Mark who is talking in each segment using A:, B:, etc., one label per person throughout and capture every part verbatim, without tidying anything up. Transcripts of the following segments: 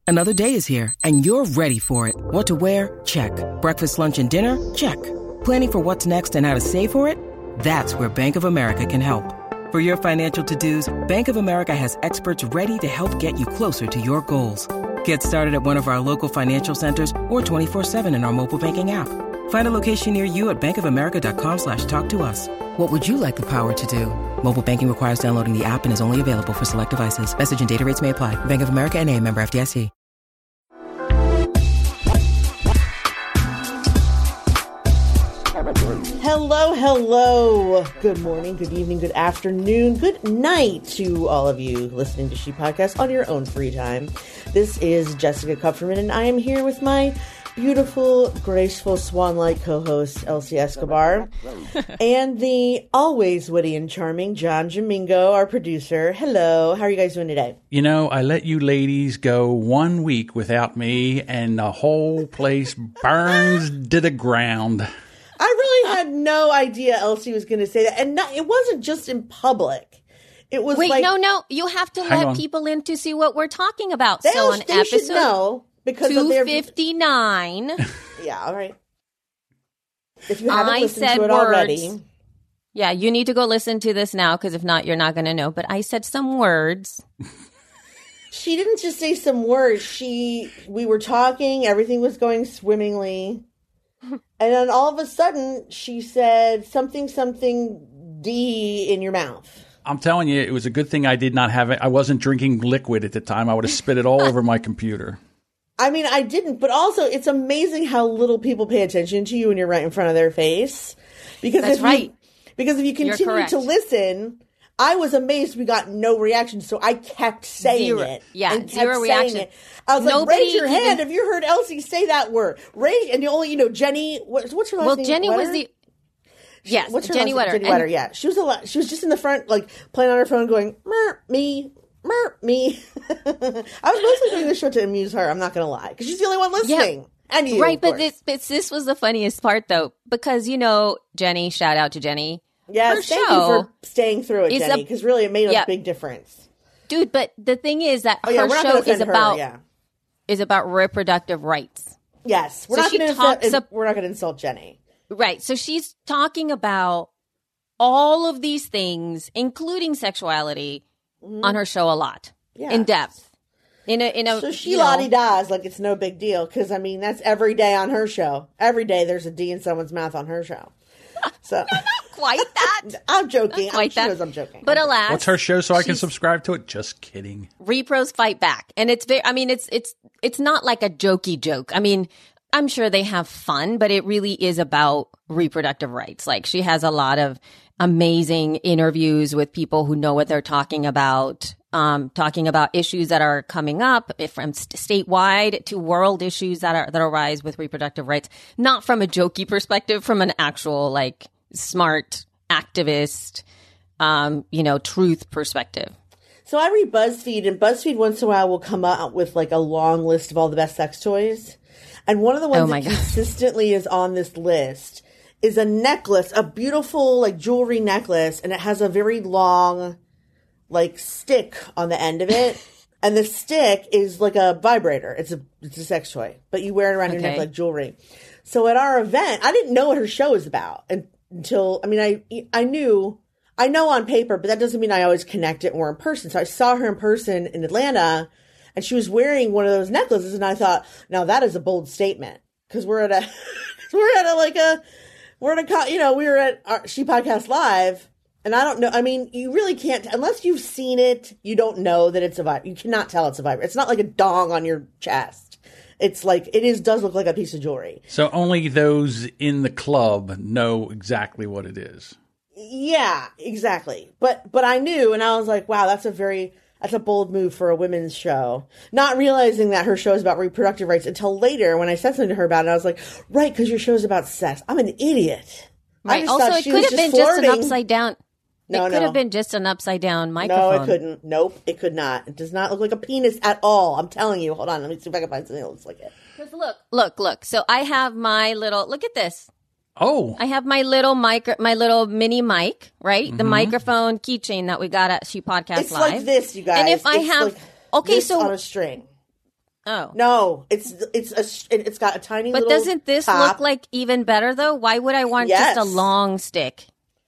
A: Another day is here, and you're ready for it. What to wear? Check. Breakfast, lunch, and dinner? Check. Planning for what's next and how to save for it? That's where Bank of America can help. For your financial to-dos, Bank of America has experts ready to help get you closer to your goals. Get started at one of our local financial centers or twenty-four seven in our mobile banking app. Find a location near you at bankofamerica.com slash talk to us. What would you like the power to do? Mobile banking requires downloading the app and is only available for select devices. Message and data rates may apply. Bank of America N A, member F D I C.
B: Hello, hello. Good morning, good evening, good afternoon, good night to all of you listening to She Podcast on your own free time. This is Jessica Kupferman, and I am here with my beautiful, graceful, swan-like co-host, Elsie Escobar, and the always witty and charming John Jamingo, our producer. Hello. How are you guys doing today?
C: You know, I let you ladies go one week without me, and the whole place burns to the ground.
B: I really had no idea Elsie was going to say that. And not, it wasn't just in public. It was
D: Wait,
B: like...
D: no, no. You have to let
C: on.
D: people in to see what we're talking about.
B: They,
D: so on
B: they
D: episode
B: should know because
D: two
B: of their...
D: fifty-nine.
B: Yeah, all right. If you haven't
D: I
B: listened
D: said
B: to it
D: words.
B: already...
D: Yeah, you need to go listen to this now because if not, you're not going to know. But I said some words.
B: She didn't just say some words. She... We were talking. Everything was going swimmingly. And then all of a sudden, she said something, something D in your mouth.
C: I'm telling you, it was a good thing I did not have it. I wasn't drinking liquid at the time. I would have spit it all over my computer.
B: I mean, I didn't, but also it's amazing how little people pay attention to you when you're right in front of their face. Because
D: That's
B: if
D: right.
B: You, because if you continue to listen, I was amazed we got no reaction, so I kept saying
D: Zero.
B: it.
D: Yeah,
B: and kept
D: zero
B: saying
D: reaction.
B: It. I was
D: Nobody
B: like, raise your
D: even...
B: hand if you heard Elsie say that word. Raise, and you only, you know, Jenny, what, what's her last
D: well,
B: name?
D: Jenny
B: Wetter?
D: was the... Yes,
B: What's her
D: Jenny
B: last name?
D: Wetter.
B: Jenny Wetter,
D: And-
B: yeah. She was a lot, she was just in the front, like, playing on her phone going, mer, me, mer, me. I was mostly doing this show to amuse her, I'm not going to lie, because she's the only one listening. Yeah. And you,
D: Right, but
B: this,
D: this, this was the funniest part, though, because, you know, Jenny, shout out to Jenny.
B: Yes,
D: her
B: thank
D: show
B: you for staying through it, Jenny, because really it made
D: yeah.
B: a big difference.
D: Dude, but the thing is that
B: oh, yeah,
D: her
B: we're not
D: show
B: gonna offend
D: is about
B: her, yeah.
D: is about reproductive rights.
B: Yes, we're
D: So
B: not
D: she
B: going
D: talks
B: to
D: up-
B: we're not going to insult Jenny.
D: Right. So she's talking about all of these things, including sexuality, mm-hmm. on her show a lot,
B: yes.
D: in depth. In a, in a,
B: so she
D: you know,
B: la-di-das like it's no big deal, because, I mean, that's every day on her show. Every day there's a D in someone's mouth on her show. So
D: not quite that.
B: I'm joking.
D: Not quite
B: she
D: that.
B: knows I'm joking.
D: But
B: I'm
D: alas.
B: joking.
C: What's her show so I can
D: she's-
C: subscribe to it? Just kidding.
D: Repros Fight Back. And it's very, I mean, it's, it's, it's not like a jokey joke. I mean, I'm sure they have fun, but it really is about reproductive rights. Like, she has a lot of amazing interviews with people who know what they're talking about, um, talking about issues that are coming up from st- statewide to world issues that are, that arise with reproductive rights, not from a jokey perspective, from an actual, like, smart activist, um, you know, truth perspective.
B: So I read BuzzFeed, and BuzzFeed once in a while will come out with like a long list of all the best sex toys. And one of the ones
D: Oh my
B: that
D: God.
B: consistently is on this list is a necklace, a beautiful like jewelry necklace, and it has a very long like stick on the end of it. And the stick is like a vibrator. It's a it's a sex toy, but you wear it around your neck
D: Okay.
B: like jewelry. So at our event, I didn't know what her show was about and, until, I mean, I I knew, I know on paper, but that doesn't mean I always connect it more in person. So I saw her in person in Atlanta, and she was wearing one of those necklaces, and I thought, now that is a bold statement, because we're at a, we're at a like a, we're at a, you know, we were at our She Podcast Live. And I don't know. I mean, you really can't, unless you've seen it, you don't know that it's a vibrator. You cannot tell it's a vibrator. It's not like a dong on your chest. It's like, it is, does look like a piece of jewelry.
C: So only those in the club know exactly what it is.
B: Yeah, exactly. But, but I knew, and I was like, wow, that's a very, that's a bold move for a women's show. Not realizing that her show is about reproductive rights until later when I said something to her about it. I was like, right, because your show is about sex. I'm an idiot.
D: Right. Also, it could have been just an upside down.
B: No,
D: it could
B: no.
D: have been just an upside down microphone.
B: No, it couldn't. Nope, it could not. It does not look like a penis at all. I'm telling you. Hold on. Let me see if I can find something that looks like it.
D: Because look, look, look. So I have my little, look at this.
C: Oh.
D: I have my little micro, my little mini mic, right?
C: Mm-hmm.
D: The microphone keychain that we got at She Podcast
B: It's
D: Live.
B: like this, you guys.
D: And if I
B: It's
D: have,
B: like
D: okay,
B: this
D: so
B: on a string.
D: Oh.
B: No, it's it's a it's got a tiny
D: but
B: little
D: doesn't this
B: top.
D: look like even better, though? Why would I want
B: Yes.
D: just a long stick?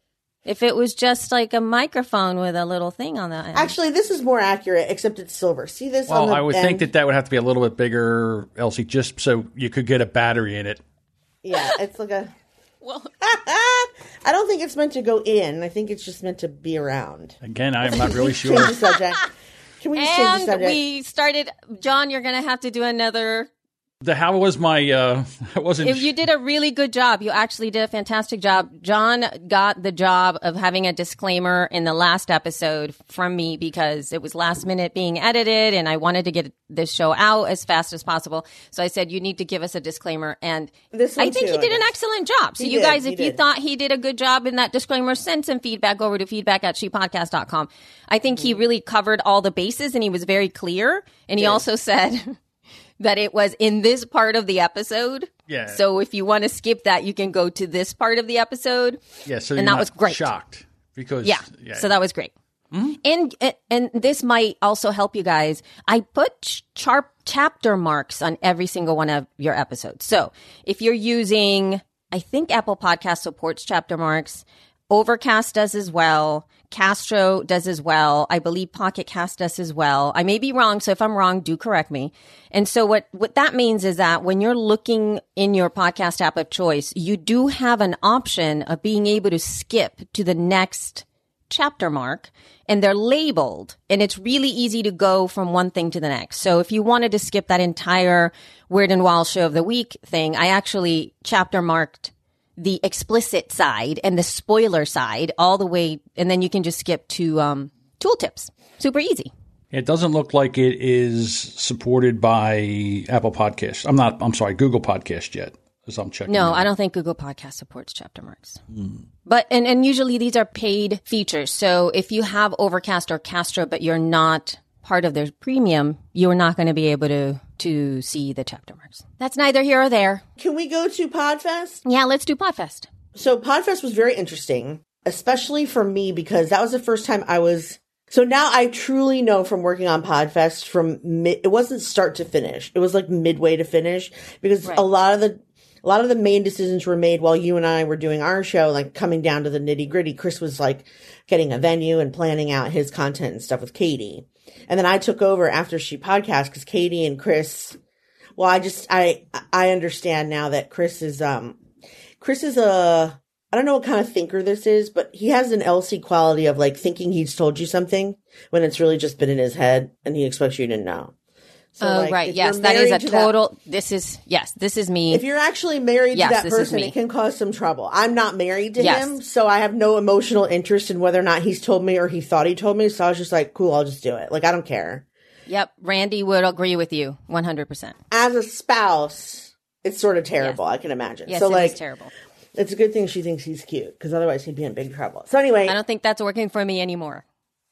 D: If it was just like a microphone with a little thing on the end.
B: Actually, this is more accurate, except it's silver. See this on
C: Well,
B: the
C: I would
B: end?
C: think that that would have to be a little bit bigger, Elsie, just so you could get a battery in it.
B: Yeah, it's like a...
D: Well,
B: I don't think it's meant to go in. I think it's just meant to be around.
C: Again, I'm not really
B: Change
C: sure.
B: the subject. Can we just change the
D: and
B: subject?
D: we started, John, you're going to have to do another.
C: The how was my? Uh, I wasn't.
D: If you did a really good job. You actually did a fantastic job. John got the job of having a disclaimer in the last episode from me because it was last minute being edited and I wanted to get this show out as fast as possible. So I said, you need to give us a disclaimer. And
B: This one
D: I think
B: too,
D: he did
B: I
D: an
B: guess.
D: excellent job. So
B: He
D: you
B: did,
D: guys,
B: he
D: if you
B: did.
D: thought he did a good job in that disclaimer, send some feedback over to feedback at she podcast dot com. I think
B: Mm-hmm.
D: he really covered all the bases and he was very clear. And he also said that it was in this part of the episode.
C: Yeah.
D: So if you want to skip that, you can go to this part of the episode.
C: yeah, so
D: and
C: you're
D: that
C: not
D: was great.
C: Shocked because
D: Yeah. So that was great. And and this might also help you guys. I put ch- char- chapter marks on every single one of your episodes. So if you're using, I think Apple Podcast supports chapter marks. Overcast does as well. Castro does as well. I believe Pocket Cast does as well. I may be wrong, so if I'm wrong, do correct me. And so what, what that means is that when you're looking in your podcast app of choice, you do have an option of being able to skip to the next chapter mark, and they're labeled, and it's really easy to go from one thing to the next. So if you wanted to skip that entire Weird and Wild Show of the Week thing, I actually chapter marked the explicit side and the spoiler side all the way, and then you can just skip to um, tooltips. Super easy.
C: It doesn't look like it is supported by Apple Podcasts. I'm not. I'm sorry, Google Podcast yet, as I'm checking.
D: No,
C: out.
D: I don't think Google Podcast supports chapter marks. Mm. But and, and usually these are paid features. So if you have Overcast or Castro, but you're not part of their premium, you're not going to be able to to see the chapter marks. That's neither here or there.
B: Can we go to Podfest?
D: Yeah, let's do Podfest.
B: So Podfest was very interesting, especially for me because that was the first time I was. So now I truly know from working on Podfest from mid, it wasn't start to finish. It was like midway to finish because
D: Right.
B: a lot of the a lot of the main decisions were made while you and I were doing our show, like coming down to the nitty gritty. Chris was like getting a venue and planning out his content and stuff with Katie. And then I took over after she podcast because Katie and Chris, well, I just, I, I understand now that Chris is, um, Chris is a, I don't know what kind of thinker this is, but he has an Elsie quality of like thinking he's told you something when it's really just been in his head and he expects you to know. So,
D: Oh,
B: like,
D: right.
B: if
D: Yes,
B: you're
D: that is a
B: married to that-
D: total. This is, yes, this is me.
B: if you're actually married
D: Yes,
B: to that
D: this is
B: person,
D: me.
B: it can cause some trouble. I'm not married to
D: Yes.
B: him, so I have no emotional interest in whether or not he's told me or he thought he told me. So I was just like, cool, I'll just do it. Like, I don't care.
D: Yep. Randy would agree with you one hundred percent.
B: As a spouse, it's sort of terrible, I can imagine.
D: Yes,
B: so,
D: it
B: like,
D: is terrible.
B: it's a good thing she thinks he's cute, because otherwise he'd be in big trouble. So anyway,
D: I don't think that's working for me anymore.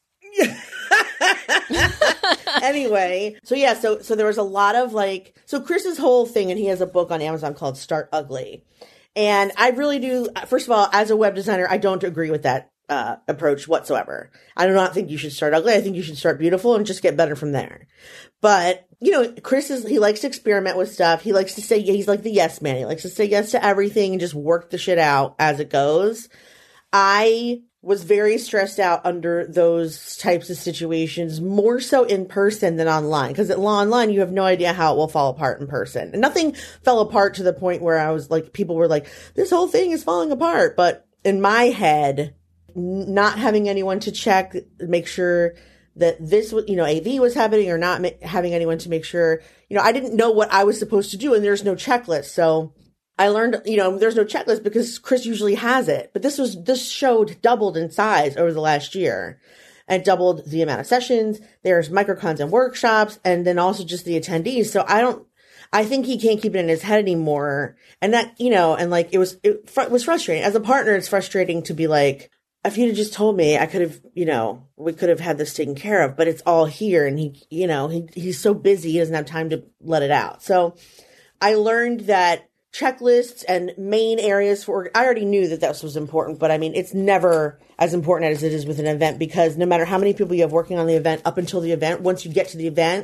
B: anyway, so yeah, so so there was a lot of like, so Chris's whole thing, and he has a book on Amazon called Start Ugly. And I really do, first of all, as a web designer, I don't agree with that uh, approach whatsoever. I do not think you should start ugly. I think you should start beautiful and just get better from there. But, you know, Chris is, he likes to experiment with stuff. He likes to say, he's like the yes man. He likes to say yes to everything and just work the shit out as it goes. I was very stressed out under those types of situations, more so in person than online. Because online, you have no idea how it will fall apart in person. And nothing fell apart to the point where I was like, people were like, this whole thing is falling apart. But in my head, n- not having anyone to check, make sure that this, you know, A V was happening or not ma- having anyone to make sure, you know, I didn't know what I was supposed to do and there's no checklist. So I learned, you know, there's no checklist because Chris usually has it. But this was, this show doubled in size over the last year and doubled the amount of sessions. There's microcons and workshops and then also just the attendees. So I don't, I think he can't keep it in his head anymore. And that, you know, and like it was, it fr- was frustrating. As a partner, it's frustrating to be like, if you'd have just told me, I could have, you know, we could have had this taken care of, but it's all here. And he, you know, he, he's so busy, he doesn't have time to let it out. So I learned that checklists and main areas for, I already knew that this was important, but I mean, it's never as important as it is with an event because no matter how many people you have working on the event up until the event, once you get to the event,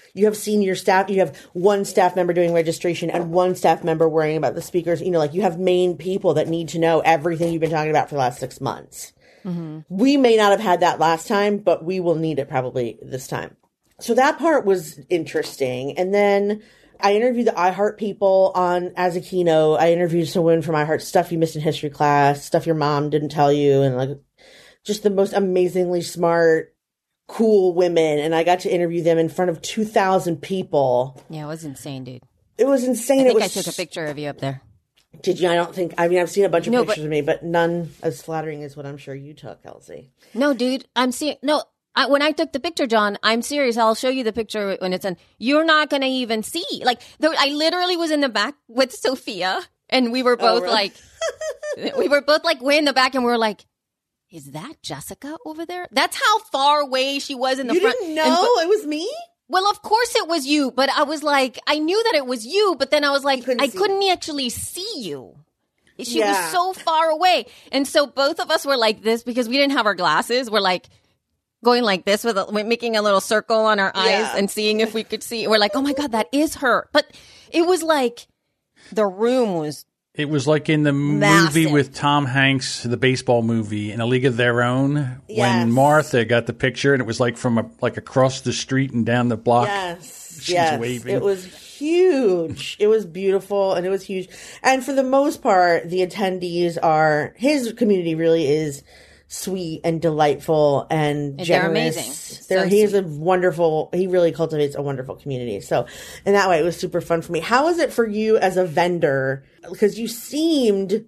B: you have senior staff, you have one staff member doing registration and one staff member worrying about the speakers. You know, like you have main people that need to know everything you've been talking about for the last six months. Mm-hmm. We may not have had that last time, but we will need it probably this time. So that part was interesting. And then I interviewed the iHeart people on as a keynote. I interviewed some women from iHeart, stuff you missed in history class, stuff your mom didn't tell you, and like just the most amazingly smart, cool women. And I got to interview them in front of two thousand people.
D: Yeah, it was insane, dude.
B: It was insane.
D: I think
B: it was,
D: I took a picture of you up there.
B: Did you? I don't think, I mean, I've seen a bunch of
D: no,
B: pictures
D: but,
B: of me, but none as flattering as what I'm sure you took, Elsie.
D: No, dude, I'm seeing, no. I, when I took the picture, John, I'm serious. I'll show you the picture when it's in. You're not going to even see. Like, there, I literally was in the back with Sophia, and we were both oh, really? like, we were both like way in the back, and we were like, is that Jessica over there? That's how far away she was in the
B: you
D: front.
B: You didn't know
D: and,
B: it was me?
D: Well, of course it was you, but I was like, I knew that it was you, but then I was like, couldn't I couldn't you. actually see you. She yeah. was so far away. And so both of us were like this because we didn't have our glasses. We're like, going like this with a, making a little circle on our eyes yeah. and seeing if we could see. We're like, oh my God, that is her. But it was like the room was
C: It was like in the
D: massive.
C: movie with Tom Hanks, the baseball movie, In a League of Their Own,
B: yes.
C: when Martha got the picture and it was like from a, like across the street and down the block.
B: Yes,
C: She's
B: yes.
C: waving.
B: It was huge. It was beautiful and it was huge. And for the most part, the attendees are, his community really is sweet and delightful and generous.
D: They're amazing.
B: They're,
D: so
B: he is
D: sweet.
B: a wonderful, he really cultivates a wonderful community. So in that way, it was super fun for me. How was it for you as a vendor? Because you seemed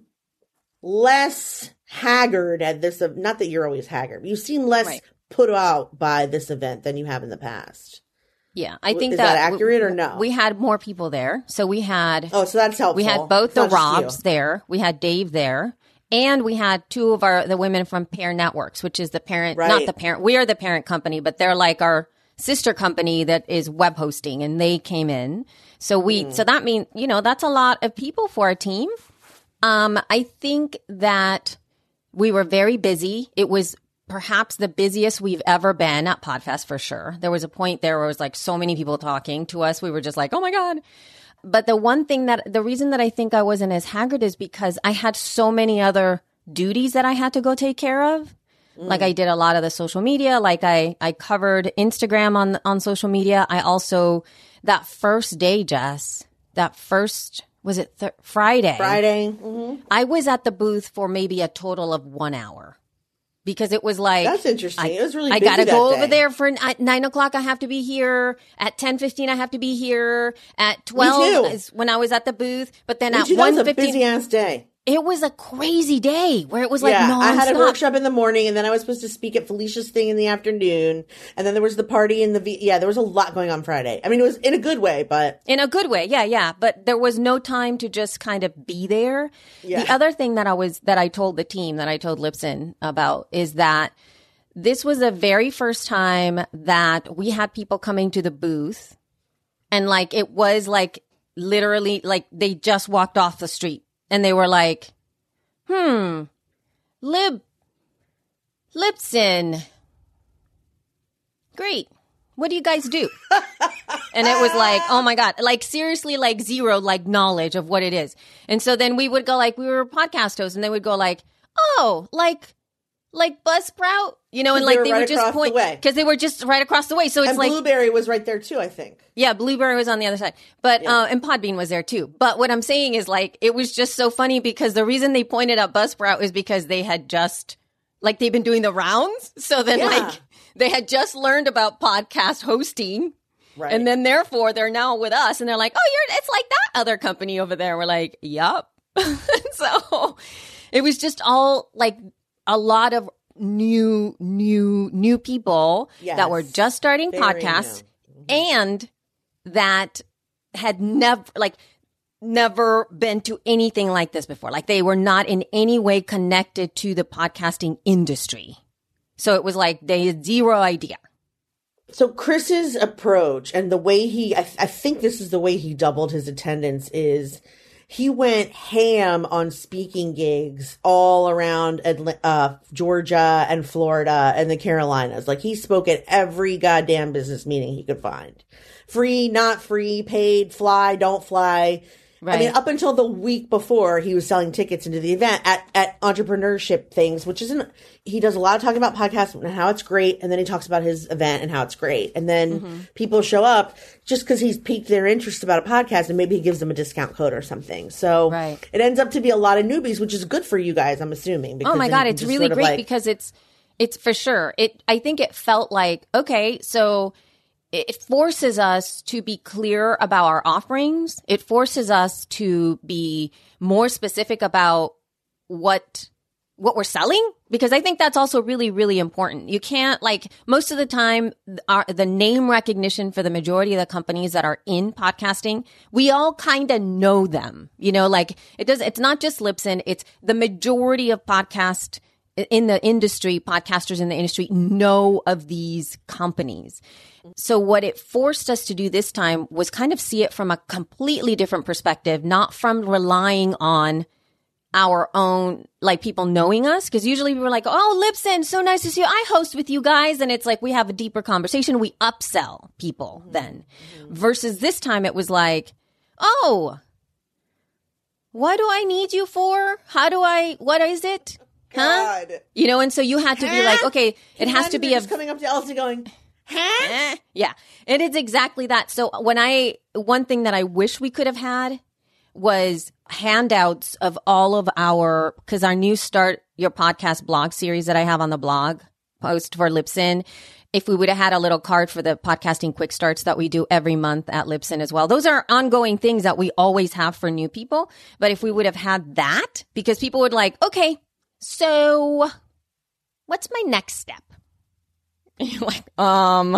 B: less haggard at this, not that you're always haggard, but you seem less
D: right.
B: put out by this event than you have in the past.
D: Yeah, I think
B: is
D: that,
B: that accurate
D: we,
B: or no?
D: We had more people there. So we had,
B: oh, so that's helpful.
D: we had both
B: it's
D: the Robs there. We had Dave there. And we had two of our the women from Pair Networks, which is the parent,
B: right.
D: not the parent. We are the parent company, but they're like our sister company that is web hosting, and they came in. So we, mm. so that means you know that's a lot of people for a team. Um, I think that we were very busy. It was perhaps the busiest we've ever been at PodFest for sure. There was a point there where it was like so many people talking to us. We were just like, oh my God. But the one thing that, the reason that I think I wasn't as haggard is because I had so many other duties that I had to go take care of. Mm. Like I did a lot of the social media, like I, I covered Instagram on, on social media. I also, that first day, Jess, that first, was it th- Friday?
B: Friday. Mm-hmm.
D: I was at the booth for maybe a total of one hour. Because it was like,
B: that's interesting.
D: I,
B: it was really
D: I
B: busy
D: gotta
B: that
D: go
B: day.
D: over there for at nine o'clock. I have to be here at ten fifteen. I have to be here at twelve is when I was at the booth. But then
B: Me
D: at
B: too.
D: one
B: That was a
D: fifteen,
B: busy ass day.
D: it was a crazy day where it was like
B: yeah,
D: nonstop.
B: I had a workshop in the morning, and then I was supposed to speak at Felicia's thing in the afternoon, and then there was the party in the v- yeah. There was a lot going on Friday. I mean, it was in a good way, but
D: in a good way, yeah, yeah. But there was no time to just kind of be there.
B: Yeah.
D: The other thing that I was that I told the team that I told Lipson about is that this was the very first time that we had people coming to the booth, and like it was like literally like they just walked off the street. And they were like, hmm, Lib, Lipson, great. What do you guys do? And it was like, oh my God, like seriously, like zero, like knowledge of what it is. And so then we would go like, we were podcast hosts and they would go like, oh, like, like Buzzsprout, you know, and like
B: they,
D: they
B: right
D: would just point because they were just right across the way. So it's
B: and
D: like
B: Blueberry was right there too, I think.
D: Yeah, Blueberry was on the other side, but yeah. uh, and Podbean was there too. But what I'm saying is like it was just so funny because the reason they pointed out Buzzsprout is because they had just like they've been doing the rounds, so then yeah. like they had just learned about podcast hosting, right? And then therefore they're now with us, and they're like, oh, you're it's like that other company over there. We're like, yup. So it was just all like a lot of new, new, new people yes. that were just starting Very podcasts mm-hmm. and that had never, like, never been to anything like this before. Like they were not in any way connected to the podcasting industry. So it was like they had zero idea.
B: So Chris's approach and the way he, I, I think this is the way he doubled his attendance is he went ham on speaking gigs all around Atla- uh, Georgia and Florida and the Carolinas. Like, he spoke at every goddamn business meeting he could find. Free, not free, paid, fly, don't fly.
D: Right.
B: I mean, up until the week before, he was selling tickets into the event at, at entrepreneurship things, which isn't, he does a lot of talking about podcasts and how it's great. And then he talks about his event and how it's great. And then mm-hmm. people show up just because he's piqued their interest about a podcast, and maybe he gives them a discount code or something. So
D: right.
B: it ends up to be a lot of newbies, which is good for you guys, I'm assuming.
D: Oh my God. It's really great like, because it's, it's for sure. It, I think it felt like, okay, so it forces us to be clear about our offerings. It forces us to be more specific about what what we're selling, because I think that's also really, really important. You can't, like, most of the time, our, the name recognition for the majority of the companies that are in podcasting, we all kind of know them. You know, like, it does. It's not just Libsyn. It's the majority of podcast in the industry, podcasters in the industry know of these companies. So what it forced us to do this time was kind of see it from a completely different perspective, not from relying on our own, like, people knowing us. Because usually we were like, oh, Libsyn, so nice to see you. I host with you guys. And it's like we have a deeper conversation. We upsell people mm-hmm. then. Mm-hmm. Versus this time it was like, oh, what do I need you for? How do I, what is it? Huh?
B: God.
D: You know, and so you had to be like, okay, it has to be a...
B: coming up to Elsie going... Huh?
D: Yeah, it is exactly that. So when I, one thing that I wish we could have had was handouts of all of our, because our new Start Your Podcast blog series that I have on the blog post for Libsyn, if we would have had a little card for the podcasting quick starts that we do every month at Libsyn as well. Those are ongoing things that we always have for new people. But if we would have had that, because people would like, okay, so what's my next step? And you're like, um,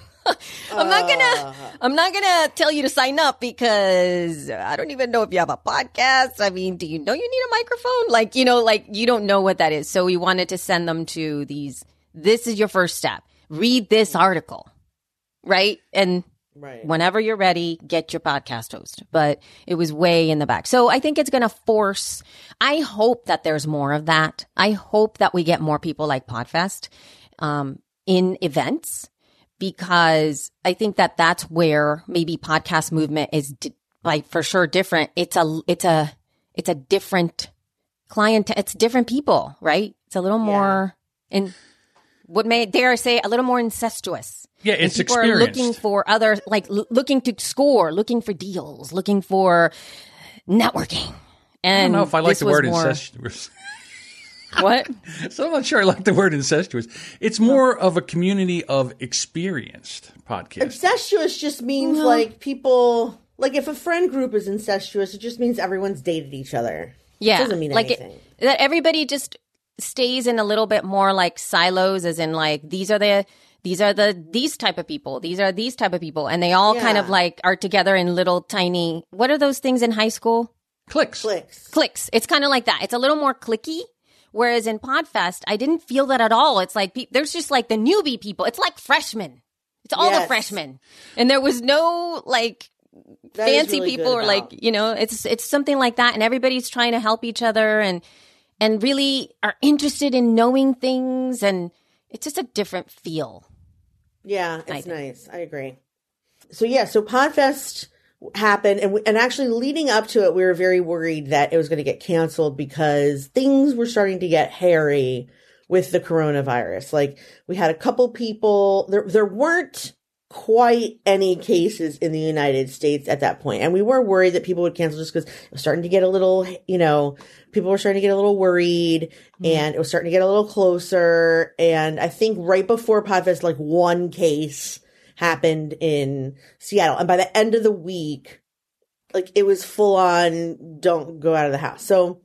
D: I'm not gonna, I'm not gonna tell you to sign up because I don't even know if you have a podcast. I mean, do you know you need a microphone? Like, you know, like you don't know what that is. So we wanted to send them to these, this is your first step. Read this article, right? And
B: right.
D: whenever you're ready, get your podcast host. But it was way in the back. So I think it's going to force, I hope that there's more of that. I hope that we get more people like Podfest. Um, in events, because I think that that's where maybe podcast movement is di- like for sure different. It's a, it's a, it's a different client. It's different people, right? It's a little more, yeah. and what may dare I say, a little more incestuous.
C: Yeah, it's
D: people
C: experienced.
D: Are looking for other, like l- looking to score, looking for deals, looking for networking. And
C: I don't know if I like the word
D: more,
C: incestuous.
D: What?
C: So I'm not sure I like the word incestuous. It's more of a community of experienced podcasts.
B: Incestuous just means
D: no.
B: like people, like if a friend group is incestuous, it just means everyone's dated each other.
D: Yeah.
B: It doesn't mean
D: like
B: anything.
D: It, that everybody just stays in a little bit more like silos, as in like, these are the, these are the, these type of people. These are these type of people. And they all yeah. kind of like are together in little tiny, what are those things in high school?
C: Cliques.
B: Cliques.
D: Cliques. It's kind of like that. It's a little more cliquey. Whereas in Podfest, I didn't feel that at all. It's like, pe- there's just like the newbie people. It's like freshmen. It's all yes. the freshmen. And there was no like that fancy really people or like, you know, it's, it's something like that. And everybody's trying to help each other and, and really are interested in knowing things. And it's just a different feel.
B: Yeah, it's I nice. I agree. So yeah, so Podfest happened, and we, and actually leading up to it, we were very worried that it was going to get canceled because things were starting to get hairy with the coronavirus. Like, we had a couple people, there there weren't quite any cases in the United States at that point, and we were worried that people would cancel just because it was starting to get a little, you know, people were starting to get a little worried, mm-hmm. and it was starting to get a little closer. And I think right before Podfest, like one case happened in Seattle. And by the end of the week, like it was full on, don't go out of the house. So,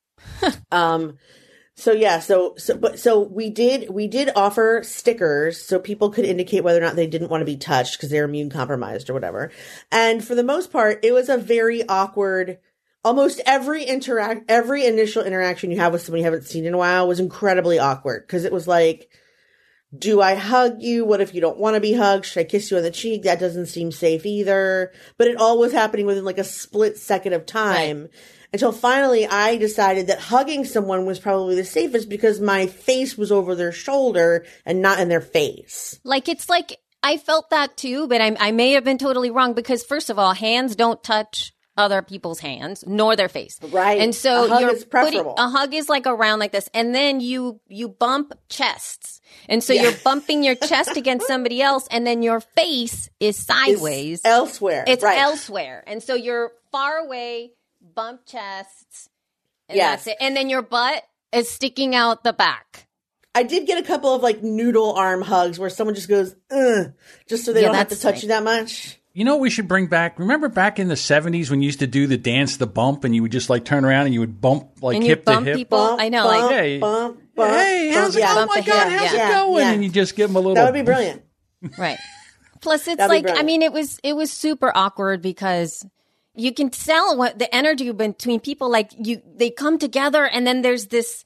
B: um, so yeah, so, so, but, so we did, we did offer stickers so people could indicate whether or not they didn't want to be touched because they're immune compromised or whatever. And for the most part, it was a very awkward, almost every interact, every initial interaction you have with somebody you haven't seen in a while was incredibly awkward because it was like, do I hug you? What if you don't want to be hugged? Should I kiss you on the cheek? That doesn't seem safe either. But it all was happening within like a split second of time. Right. Until finally I decided that hugging someone was probably the safest because my face was over their shoulder and not in their face.
D: Like, it's like, I felt that too, but I, I may have been totally wrong because first of all, hands don't touch other people's hands nor their face.
B: Right.
D: And so
B: a hug
D: you're
B: is preferable.
D: Putting, a hug is like around like this. And then you, you bump chests. And so
B: yeah.
D: you're bumping your chest against somebody else and then your face is sideways.
B: It's elsewhere.
D: It's
B: right.
D: elsewhere. And so you're far away, bump chests. And
B: yes.
D: that's it. And then your butt is sticking out the back.
B: I did get a couple of like noodle arm hugs where someone just goes, ugh, just so they
D: Yeah,
B: don't have to
D: that's
B: touch
D: right.
B: you that much.
C: You know what we should bring back? Remember back in the seventies when you used to do the dance, the bump, and you would just like turn around and you would bump like
D: And you
C: hip
D: bump
C: to hip?
D: people.
B: Bump,
D: I know,
B: bump,
D: like,
C: Hey.
B: bump, bump,
C: Hey, how's it
B: bump,
C: going? Oh
D: Bump
C: my
D: the
C: God,
D: hip,
C: how's
D: yeah.
C: it going?
B: Yeah.
C: And you just give them a little.
B: That would be brilliant.
D: Right. Plus, it's
B: That'd be
D: like, I
B: brilliant.
D: mean, it was, it was super awkward because you can tell what the energy between people, like you, they come together and then there's this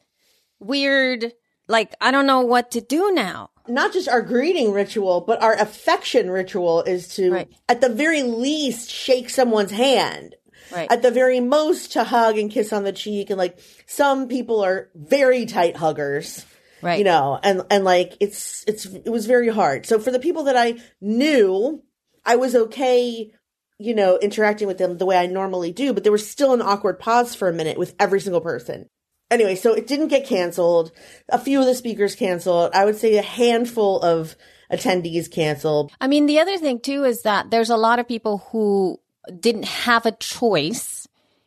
D: weird, like, I don't know what to do now.
B: Not just our greeting ritual, but our affection ritual is to,
D: Right.
B: at the very least, shake someone's hand.
D: Right.
B: At the very most, to hug and kiss on the cheek. And like, some people are very tight huggers.
D: Right.
B: You know, and, and like, it's, it's, it was very hard. So for the people that I knew, I was okay, you know, interacting with them the way I normally do, but there was still an awkward pause for a minute with every single person. Anyway, so it didn't get canceled. A few of the speakers canceled. I would say a handful of attendees canceled.
D: I mean, the other thing too is that there's a lot of people who didn't have a choice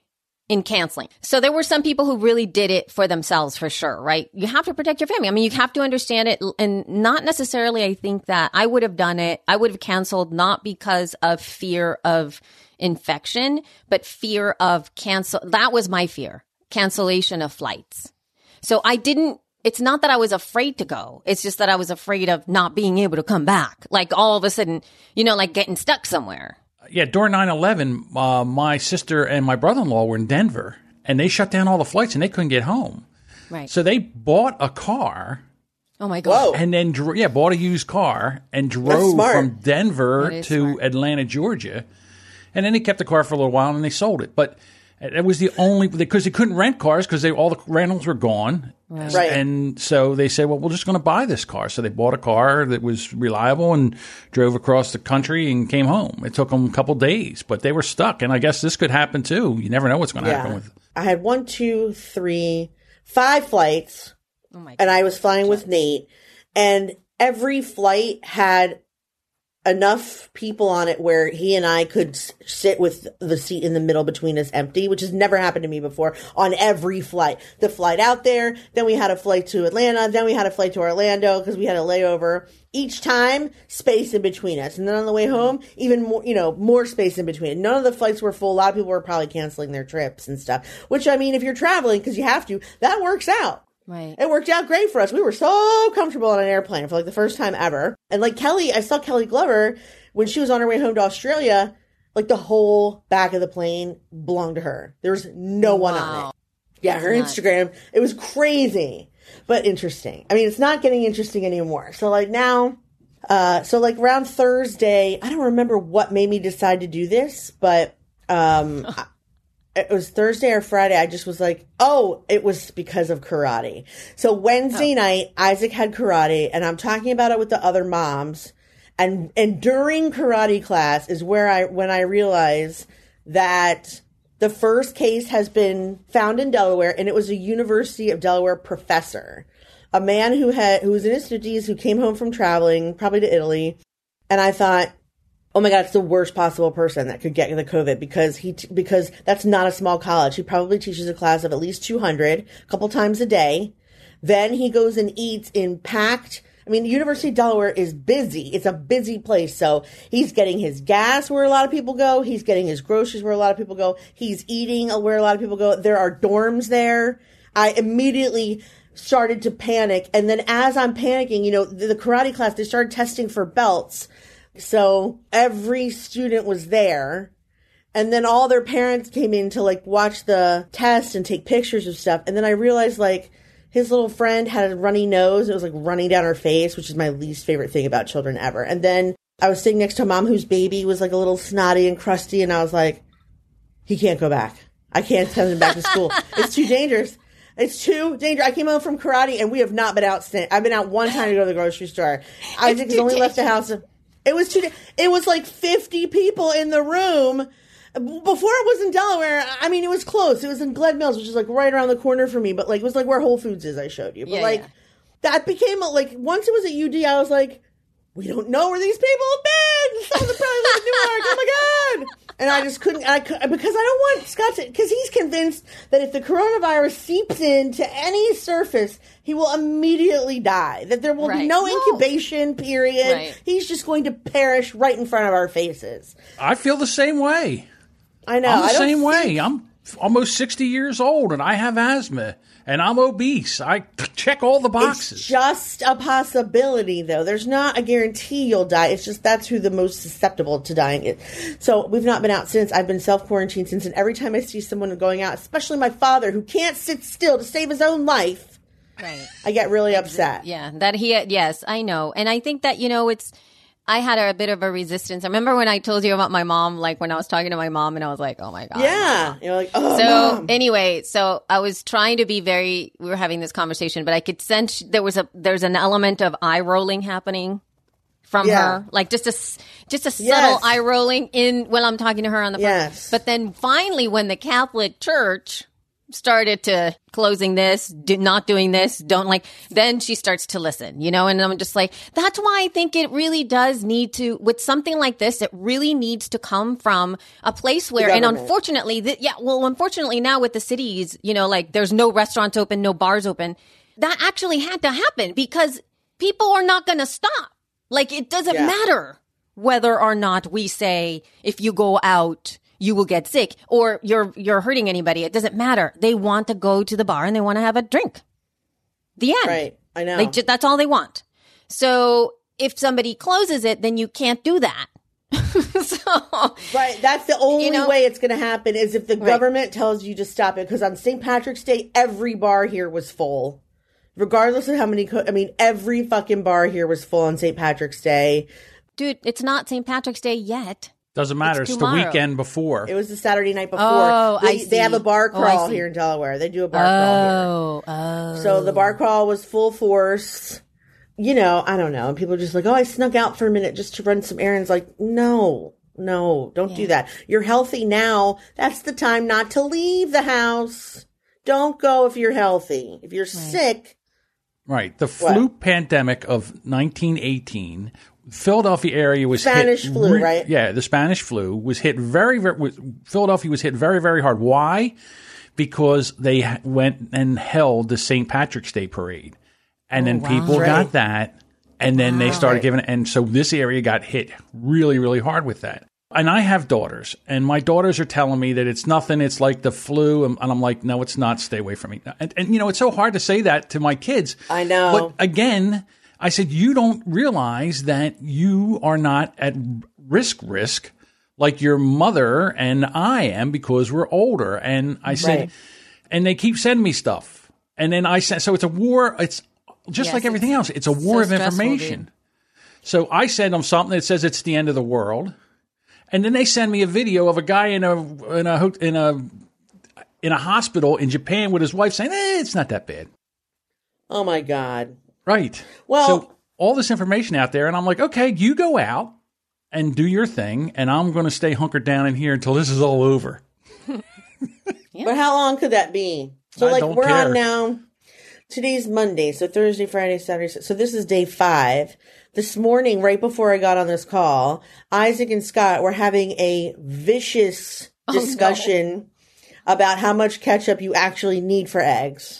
D: in canceling. So there were some people who really did it for themselves for sure, right? You have to protect your family. I mean, you have to understand it, and not necessarily, I think that I would have done it. I would have canceled not because of fear of infection, but fear of cancel. That was my fear. Cancellation of flights. So I didn't, it's not that I was afraid to go. It's just that I was afraid of not being able to come back. Like all of a sudden, you know, like getting stuck somewhere.
C: Yeah, during nine eleven, uh, my sister and my brother-in-law were in Denver, and they shut down all the flights, and they couldn't get home.
D: Right.
C: So they bought a car,
D: Oh my God.
B: Whoa.
C: and then dro- yeah, bought a used car and
B: That's
C: drove
B: smart.
C: from Denver
D: That
C: to
D: is smart.
C: Atlanta, Georgia, and then they kept the car for a little while, and they sold it. But it was the only because they couldn't rent cars because they all the rentals were gone.
D: Right.
B: Right.
C: And so they said, well, we're just going to buy this car. So they bought a car that was reliable and drove across the country and came home. It took them a couple days, but they were stuck. And I guess this could happen too. You never know what's going to happen
B: Yeah.
C: with.
B: I had one, two, three, five flights.
D: Oh my God.
B: And I was flying with Nate, and every flight had enough people on it where he and I could s- sit with the seat in the middle between us empty, which has never happened to me before on every flight. The flight out there, then we had a flight to Atlanta, then we had a flight to Orlando because we had a layover. Each time, space in between us. And then on the way home, even more, you know, more space in between. None of the flights were full. A lot of people were probably canceling their trips and stuff, which I mean, if you're traveling because you have to, that works out.
D: Right.
B: It worked out great for us. We were so comfortable on an airplane for like the first time ever. And like Kelly, I saw Kelly Glover when she was on her way home to Australia, like the whole back of the plane belonged to her. There was no one on
D: Wow.
B: it. Yeah, her
D: Nuts.
B: Instagram, it was crazy, but interesting. I mean, it's not getting interesting anymore. So like now, uh, so like around Thursday, I don't remember what made me decide to do this, but, um, it was Thursday or Friday. I just was like, oh, it was because of karate. So Wednesday night, Isaac had karate, and I'm talking about it with the other moms. And and during karate class is where I when I realized that the first case has been found in Delaware, and it was a University of Delaware professor, a man who had who was in his fifties, who came home from traveling, probably to Italy. And I thought, oh my God, it's the worst possible person that could get the COVID because he, t- because that's not a small college. He probably teaches a class of at least two hundred a couple times a day. Then he goes and eats in packed, I mean, the University of Delaware is busy. It's a busy place. So he's getting his gas where a lot of people go. He's getting his groceries where a lot of people go. He's eating where a lot of people go. There are dorms there. I immediately started to panic. And then as I'm panicking, you know, the, the karate class, they started testing for belts. So every student was there, and then all their parents came in to like watch the test and take pictures of stuff. And then I realized like his little friend had a runny nose. It was like running down her face, which is my least favorite thing about children ever. And then I was sitting next to a mom whose baby was like a little snotty and crusty. And I was like, he can't go back. I can't send him back to school. It's too dangerous. It's too dangerous. I came home from karate and we have not been out since. I've been out one time to go to the grocery store. Isaac has only dangerous. left the house. It was too, it was like fifty people in the room. Before it was in Delaware, I mean, it was close. It was in Gled Mills, which is like right around the corner for me. But like, it was like where Whole Foods is, I showed you. But yeah, like, yeah. that became a, like, once it was at U D, I was like, we don't know where these people have been. Some of them probably live in Newark. Oh my God. And I just couldn't, I could, because I don't want Scott to, because he's convinced that if the coronavirus seeps into any surface, he will immediately die. That there will right. be no, no incubation period. Right. He's just going to perish right in front of our faces.
C: I feel the same way.
B: I know.
C: I'm the
B: I
C: same
B: think...
C: way. I'm almost sixty years old and I have asthma and I'm obese. I check all the boxes.
B: It's just a possibility, though. There's not a guarantee you'll die. It's just that's who the most susceptible to dying is. So we've not been out since. I've been self-quarantined since. And every time I see someone going out, especially my father, who can't sit still to save his own life, right. I get really upset.
D: Yeah, that he, yes, I know. And I think that, you know, it's, I had a, a bit of a resistance. I remember when I told you about my mom, like when I was talking to my mom and I was like, oh my God.
B: Yeah. You're like, oh,
D: So
B: Mom.
D: Anyway, so I was trying to be very, we were having this conversation, but I could sense there was a, there's an element of eye rolling happening from
B: yeah.
D: her. Like just a, just a subtle
B: yes.
D: eye rolling in when I'm talking to her on the phone.
B: Yes.
D: But then finally when the Catholic Church started to closing this, do, not doing this, don't like, then she starts to listen, you know, and I'm just like, that's why I think it really does need to, with something like this, it really needs to come from a place where, and unfortunately, th- yeah, well, unfortunately now with the cities, you know, like there's no restaurants open, no bars open. That actually had to happen because people are not going to stop. Like it doesn't yeah. matter whether or not we say, if you go out, you will get sick or you're, you're hurting anybody. It doesn't matter. They want to go to the bar and they want to have a drink. The end.
B: Right. I know.
D: Like, that's all they want. So if somebody closes it, then you can't do that. so,
B: right. That's the only
D: you know,
B: way it's going to happen is if the
D: right.
B: government tells you to stop it. Because on Saint Patrick's Day, every bar here was full. Regardless of how many, co- I mean, every fucking bar here was full on Saint Patrick's Day.
D: Dude, it's not Saint Patrick's Day yet.
C: Doesn't matter. It's, it's the weekend before.
B: It was the Saturday night before.
D: Oh,
B: they,
D: I see.
B: They have a bar crawl
D: oh,
B: here in Delaware. They do a bar
D: oh,
B: crawl here.
D: Oh,
B: So the bar crawl was full force. You know, I don't know. And people are just like, oh, I snuck out for a minute just to run some errands. Like, no, no, don't yeah. do that. You're healthy now. That's the time not to leave the house. Don't go if you're healthy. If you're right. sick.
C: Right. The flu what? pandemic of nineteen eighteen, Philadelphia area was
B: Spanish
C: hit.
B: flu,
C: re-
B: right?
C: Yeah, the Spanish flu was hit very, very. Was, Philadelphia was hit very, very hard. Why? Because they went and held the Saint Patrick's Day parade, and oh, then wow. people right. got that, and then wow. they started giving. And so this area got hit really, really hard with that. And I have daughters, and my daughters are telling me that it's nothing. It's like the flu, and, and I'm like, no, it's not. Stay away from me. And, and you know, it's so hard to say that to my kids.
B: I know.
C: But again, I said, you don't realize that you are not at risk risk like your mother and I am because we're older. And I said, right. and they keep sending me stuff. And then I said, so it's a war. It's just yes, like everything else. It's a war so of information. Dude. So I send them something that says it's the end of the world. And then they send me a video of a guy in a in a in a in a hospital in Japan with his wife saying, eh, it's not that bad.
B: Oh my God.
C: Right.
B: Well,
C: so all this information out there, and I'm like, okay, you go out and do your thing, and I'm going to stay hunkered down in here until this is all over.
B: yeah. But how long could that be? So,
C: I
B: like,
C: don't
B: we're
C: care.
B: on now. Today's Monday, so Thursday, Friday, Saturday. So this is day five. This morning, right before I got on this call, Isaac and Scott were having a vicious discussion oh, no. about how much ketchup you actually need for eggs.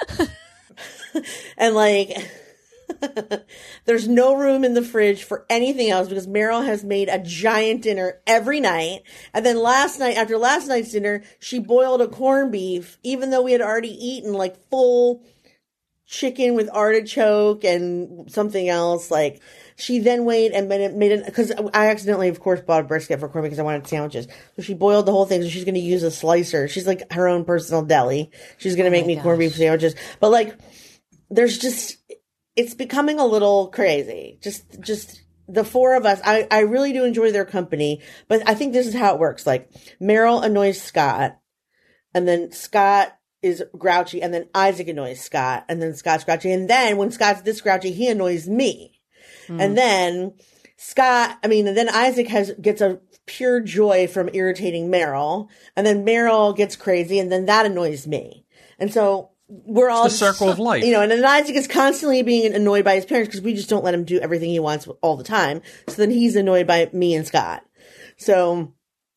B: And like, there's no room in the fridge for anything else because Meryl has made a giant dinner every night. And then last night, after last night's dinner, she boiled a corned beef, even though we had already eaten like full chicken with artichoke and something else. Like, she then went and made it, made it, because I accidentally, of course, bought a brisket for Courtney because I wanted sandwiches. So she boiled the whole thing. So she's going to use a slicer. She's like her own personal deli. She's going to
D: Oh
B: make me
D: gosh.
B: corned beef sandwiches. But like, there's just, it's becoming a little crazy. Just, just the four of us. I, I really do enjoy their company, but I think this is how it works. Like, Meryl annoys Scott, and then Scott is grouchy, and then Isaac annoys Scott, and then Scott's grouchy. And then when Scott's this grouchy, he annoys me. And then Scott, I mean, and then Isaac has, gets a pure joy from irritating Meryl. And then Meryl gets crazy, and then that annoys me. And so we're all,
C: It's the circle of life.
B: You know, and then Isaac is constantly being annoyed by his parents because we just don't let him do everything he wants all the time. So then he's annoyed by me and Scott. So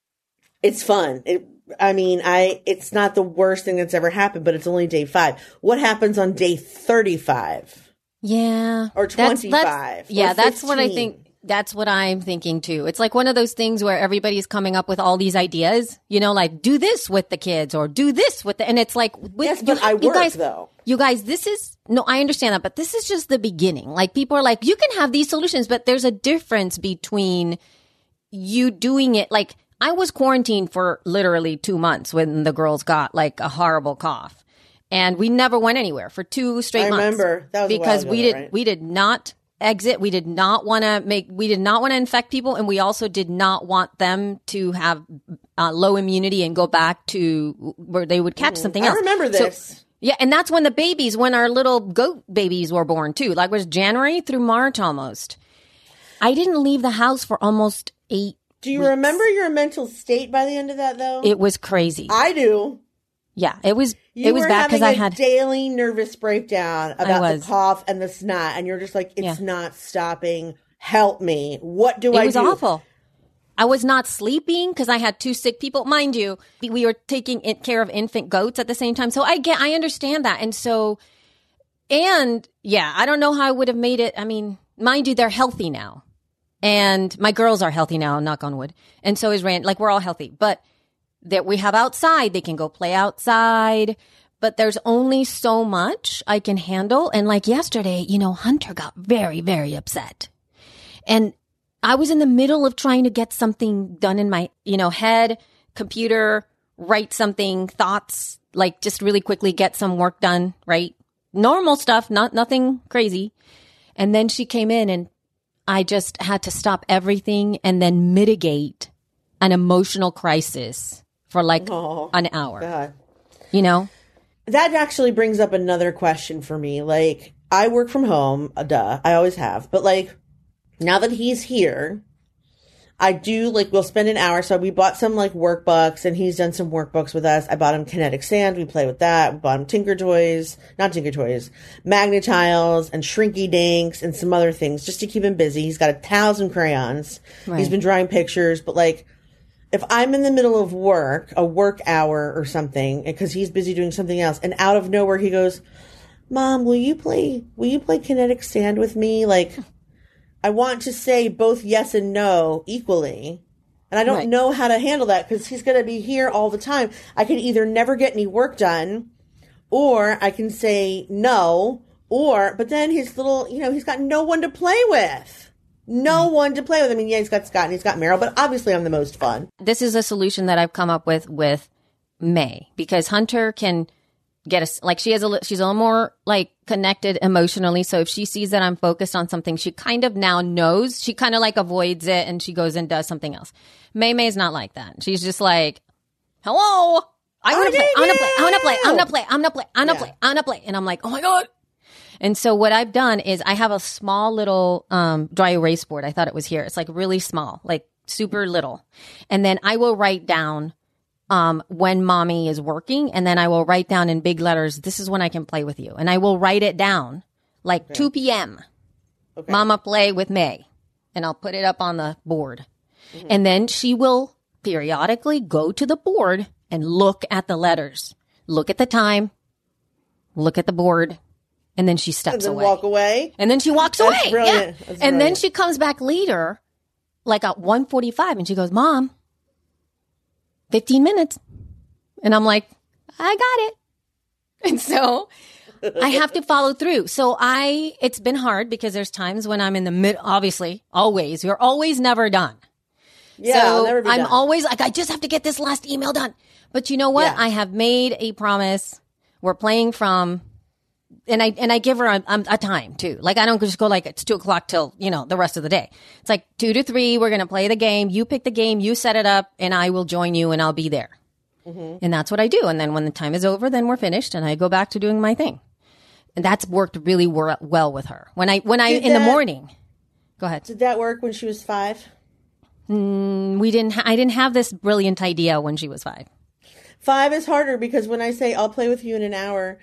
B: it's fun. It, I mean, I, it's not the worst thing that's ever happened, but it's only day five. What happens on day thirty-five?
D: Yeah.
B: Or
D: That's-
B: twenty-five.
D: That's, yeah,
B: or
D: that's what I
B: fifteen.
D: think. That's what I'm thinking too. It's like one of those things where everybody's coming up with all these ideas, you know, like do this with the kids or do this with the, and it's like, with,
B: Yes, but
D: you,
B: I
D: you
B: work,
D: guys,
B: though.
D: You guys, this is, no, I understand that, but this is just the beginning. Like people are like, you can have these solutions, but there's a difference between you doing it. Like I was quarantined for literally two months when the girls got like a horrible cough. And we never went anywhere for two straight
B: I
D: months.
B: remember. That was a while
D: because
B: ago,
D: we did
B: right?
D: we did not exit. We did not want to make. We did not want to infect people, and we also did not want them to have uh, low immunity and go back to where they would catch something
B: I
D: else.
B: remember
D: So-
B: this.
D: yeah, and that's when the babies, when our little goat babies were born too. Like it was January through March almost. I didn't leave the house for almost eight.
B: Do you remember your mental state by the end of that, though?
D: It was crazy.
B: I do.
D: yeah, it was.
B: You
D: it was
B: were
D: bad
B: having
D: because I
B: a
D: had.
B: daily nervous breakdown about
D: was.
B: the cough and the snot, and you're just like, it's
D: Yeah.
B: not stopping. Help me. What do
D: It
B: I
D: was
B: do?
D: awful. I was not sleeping because I had two sick people. Mind you, we were taking in- care of infant goats at the same time. So I get, I understand that. And so, and yeah, I don't know how I would have made it. I mean, mind you, they're healthy now. And my girls are healthy now, knock on wood. And so is Rand. Like we're all healthy. But that we have outside, they can go play outside. But there's only so much I can handle. And like yesterday, you know, Hunter got very, very upset. And I was in the middle of trying to get something done in my, you know, head, computer, write something, thoughts, like just really quickly get some work done, right? Normal stuff, not nothing crazy. And then she came in and I just had to stop everything and then mitigate an emotional crisis for like
B: Oh,
D: an hour,
B: God.
D: you know?
B: That actually brings up another question for me. Like, I work from home, uh, duh, I always have. But like, now that he's here, I do, like, we'll spend an hour. So we bought some, like, workbooks, and he's done some workbooks with us. I bought him kinetic sand. We play with that. We bought him Tinker Toys, not Tinker Toys, Magnetiles, and Shrinky Dinks, and some other things, just to keep him busy. He's got a thousand crayons.
D: Right.
B: He's been drawing pictures, but, like, if I'm in the middle of work, a work hour or something, because he's busy doing something else, and out of nowhere he goes, Mom, will you play, will you play kinetic sand with me? Like, I want to say both yes and no equally. And I don't
D: Right.
B: know how to handle that because he's going to be here all the time. I can either never get any work done, or I can say no, or, but then his little, you know, he's got no one to play with. No one to play with. I mean, yeah, he's got Scott and he's got Meryl, but obviously I'm the most fun.
D: This is a solution that I've come up with with May because Hunter can get us like she has a li- she's a little more like connected emotionally. So if she sees that I'm focused on something, she kind of now knows. She kind of like avoids it and she goes and does something else. May May's not like that. She's just like, "Hello, I want to play. I want to play. I want to play. I want to play. I want to play. I want to
B: Yeah.
D: play. I want to play." And I'm like, "Oh my god." And so what I've done is I have a small little um, dry erase board. I thought it was here. It's like really small, like super little. And then I will write down um, when mommy is working. And then I will write down in big letters, this is when I can play with you. And I will write it down like okay. two p.m.
B: Okay.
D: Mama play with May. And I'll put it up on the board. Mm-hmm. And then she will periodically go to the board and look at the letters, look at the time, look at the board. And then she steps
B: and then
D: away.
B: walk away.
D: And then she walks
B: That's
D: away.
B: Brilliant.
D: Yeah.
B: That's
D: and then
B: brilliant.
D: she comes back later, like at one forty-five, and she goes, Mom, fifteen minutes. And I'm like, I got it. And so I have to follow through. So I, it's been hard because there's times when I'm in the mid, obviously, always, you're always never done.
B: Yeah,
D: so
B: I'll never be
D: I'm
B: done.
D: always like, I just have to get this last email done. But you know what?
B: Yeah.
D: I have made a promise. We're playing from, and I, and I give her a, a time too. Like I don't just go like, it's two o'clock till, you know, the rest of the day. It's like two to three. We're going to play the game. You pick the game, you set it up, and I will join you and I'll be there. Mm-hmm. And that's what I do. And then when the time is over, then we're finished and I go back to doing my thing. And that's worked really wor- well with her. When I, when I,
B: Did
D: in
B: that-
D: the morning, go ahead.
B: Did that work when she was five?
D: Mm, we didn't, ha- I didn't have this brilliant idea when she was five.
B: Five is harder because when I say I'll play with you in an hour,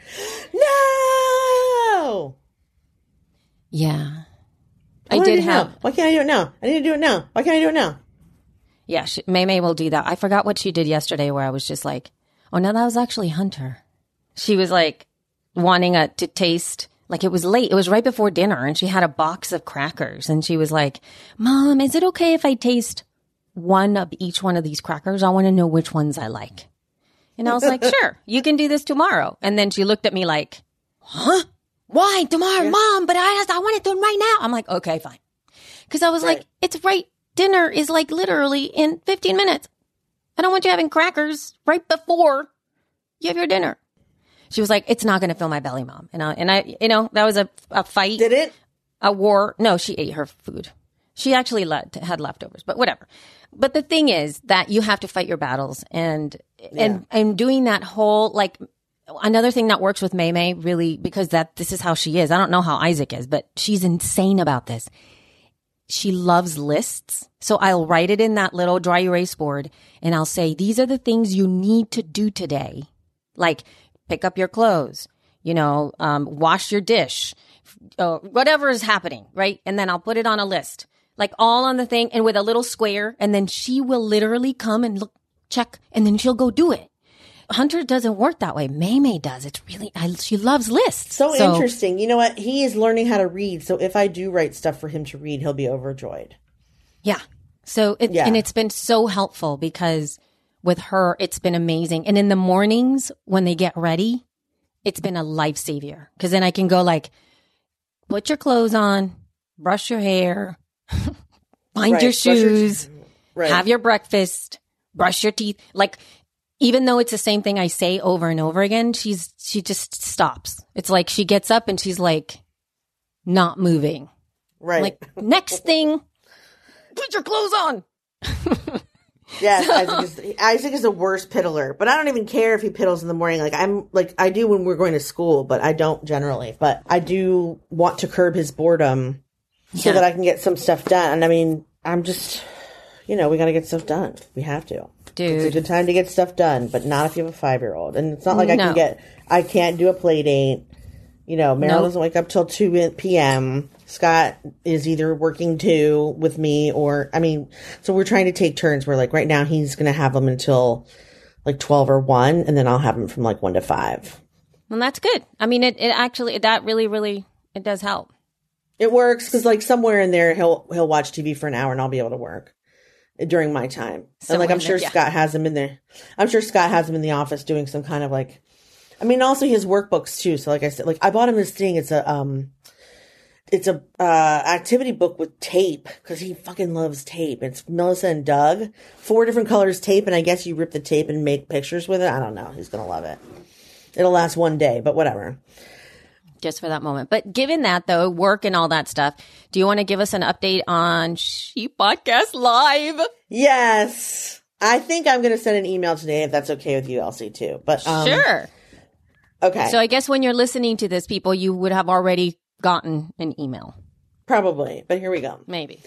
B: no.
D: Yeah.
B: I,
D: I
B: wanna
D: did
B: do it
D: have,
B: now. Why can't I do it now? I need to do it now. Why can't I do it now?
D: yeah, she, May May will do that. I forgot what she did yesterday where I was just like, oh, no, that was actually Hunter. She was like wanting a, to taste, like it was late. It was right before dinner and she had a box of crackers and she was like, Mom, is it okay if I taste one of each one of these crackers? I want to know which ones I like. And I was like, sure, you can do this tomorrow. And then she looked at me like, huh? Why tomorrow, yeah. Mom? But I I want to do it right now. I'm like, okay, fine. Because I was right. like, it's right. Dinner is like literally in fifteen minutes. I don't want you having crackers right before you have your dinner. She was like, it's not going to fill my belly, Mom. And I, and I, you know, that was a, a fight.
B: Did it?
D: A war. No, she ate her food. She actually let, had leftovers, but whatever. But the thing is that you have to fight your battles and, yeah. and, and doing that whole, like, another thing that works with May May really, because that, this is how she is. I don't know how Isaac is, but she's insane about this. She loves lists. So I'll write it in that little dry erase board and I'll say, these are the things you need to do today. Like pick up your clothes, you know, um, wash your dish, uh, whatever is happening. Right. And then I'll put it on a list. Like all on the thing and with a little square. And then she will literally come and look, check, and then she'll go do it. Hunter doesn't work that way. May May does. It's really, I, she loves lists.
B: So,
D: so
B: interesting. You know what? He is learning how to read. So if I do write stuff for him to read, he'll be overjoyed.
D: Yeah. So, it,
B: yeah.
D: and it's been so helpful because with her, it's been amazing. And in the mornings when they get ready, it's been a lifesaver. Because then I can go like, put your clothes on, brush your hair, find
B: right.
D: your shoes,
B: your, right.
D: have your breakfast, brush your teeth. Like, even though it's the same thing I say over and over again, she's, she just stops. It's like she gets up and she's like not moving.
B: Right.
D: Like, next thing, put your clothes on.
B: Yes, so. Isaac, is, Isaac is the worst piddler, but I don't even care if he piddles in the morning. Like I'm like I do when we're going to school, but I don't generally. But I do want to curb his boredom so yeah. that I can get some stuff done. And I mean, I'm just, you know, we got to get stuff done. We have to.
D: Dude.
B: It's a good time to get stuff done, but not if you have a five-year-old. And it's not like I
D: no.
B: can get, I can't do a play date. You know, Meryl
D: nope.
B: doesn't wake up till two p.m. Scott is either working too with me or, I mean, so we're trying to take turns. We're like, right now he's going to have them until like twelve or one, and then I'll have him from like one to five.
D: Well, that's good. I mean, it, it actually, that really, really, it does help.
B: It works because like somewhere in there, he'll, he'll watch T V for an hour and I'll be able to work during my time.
D: Somewhere
B: and like, I'm sure
D: there, yeah.
B: Scott has him in there. I'm sure Scott has him in the office doing some kind of like, I mean, also he has workbooks too. So like I said, like I bought him this thing. It's a, um, it's a, uh, activity book with tape because he fucking loves tape. It's Melissa and Doug, four different colors tape. And I guess you rip the tape and make pictures with it. I don't know. He's going to love it. It'll last one day, but whatever.
D: Just for that moment. But given that though, work and all that stuff, do you want to give us an update on She Podcast Live?
B: Yes. I think I'm going to send an email today if that's okay with you, Elsie, too. But um,
D: sure.
B: Okay.
D: So I guess when you're listening to this, people, you would have already gotten an email.
B: Probably. But here we go.
D: Maybe.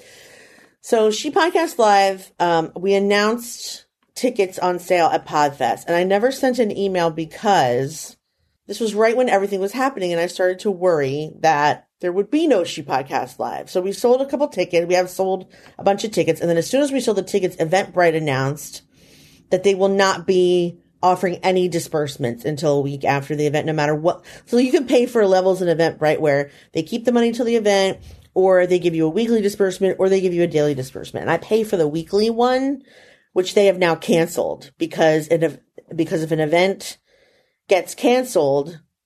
B: So She Podcast Live, um, we announced tickets on sale at PodFest. And I never sent an email because this was right when everything was happening. And I started to worry that there would be no She Podcast Live. So we sold a couple tickets. We have sold a bunch of tickets. And then as soon as we sold the tickets, Eventbrite announced that they will not be offering any disbursements until a week after the event, no matter what. So you can pay for levels in Eventbrite where they keep the money till the event, or they give you a weekly disbursement, or they give you a daily disbursement. And I pay for the weekly one, which they have now canceled because it, because if an event gets canceled,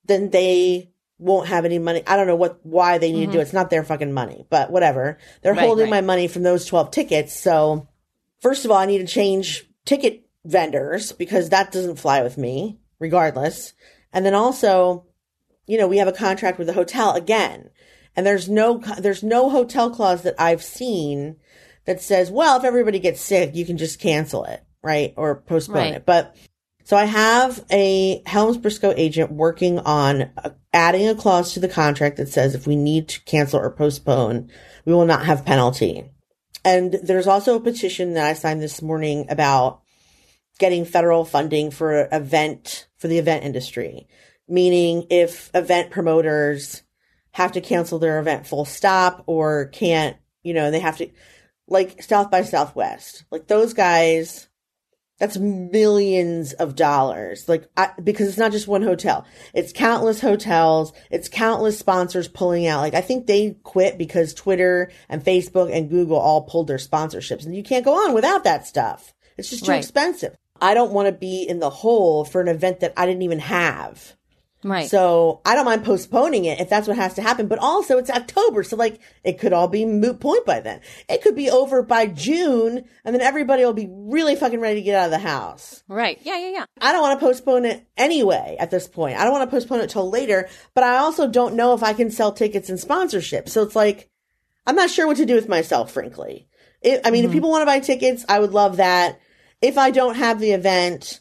B: then they won't have any money. I don't know what why they need mm-hmm. to do it. It's not their fucking money, but whatever. They're right, holding right. my money from those twelve tickets. So first of all, I need to change ticket vendors because that doesn't fly with me regardless. And then also, you know, we have a contract with the hotel again, and there's no there's no hotel clause that I've seen that says, well, if everybody gets sick, you can just cancel it, right? Or postpone right. it. But so I have a Helms Briscoe agent working on uh, adding a clause to the contract that says if we need to cancel or postpone, we will not have penalty. And there's also a petition that I signed this morning about getting federal funding for an event, for the event industry. Meaning if event promoters have to cancel their event full stop or can't, you know, they have to, like South by Southwest, like those guys, that's millions of dollars. Like, I, because it's not just one hotel. It's countless hotels. It's countless sponsors pulling out. Like, I think they quit because Twitter and Facebook and Google all pulled their sponsorships. And you can't go on without that stuff. It's just too right. expensive. I don't want to be in the hole for an event that I didn't even have.
D: Right.
B: So I don't mind postponing it if that's what has to happen. But also it's October. So like it could all be moot point by then. It could be over by June and then everybody will be really fucking ready to get out of the house.
D: Right. Yeah, yeah, yeah.
B: I don't want to postpone it anyway at this point. I don't want to postpone it till later. But I also don't know if I can sell tickets and sponsorship. So it's like, I'm not sure what to do with myself, frankly. It, I mean, mm-hmm. if people want to buy tickets, I would love that. If I don't have the event,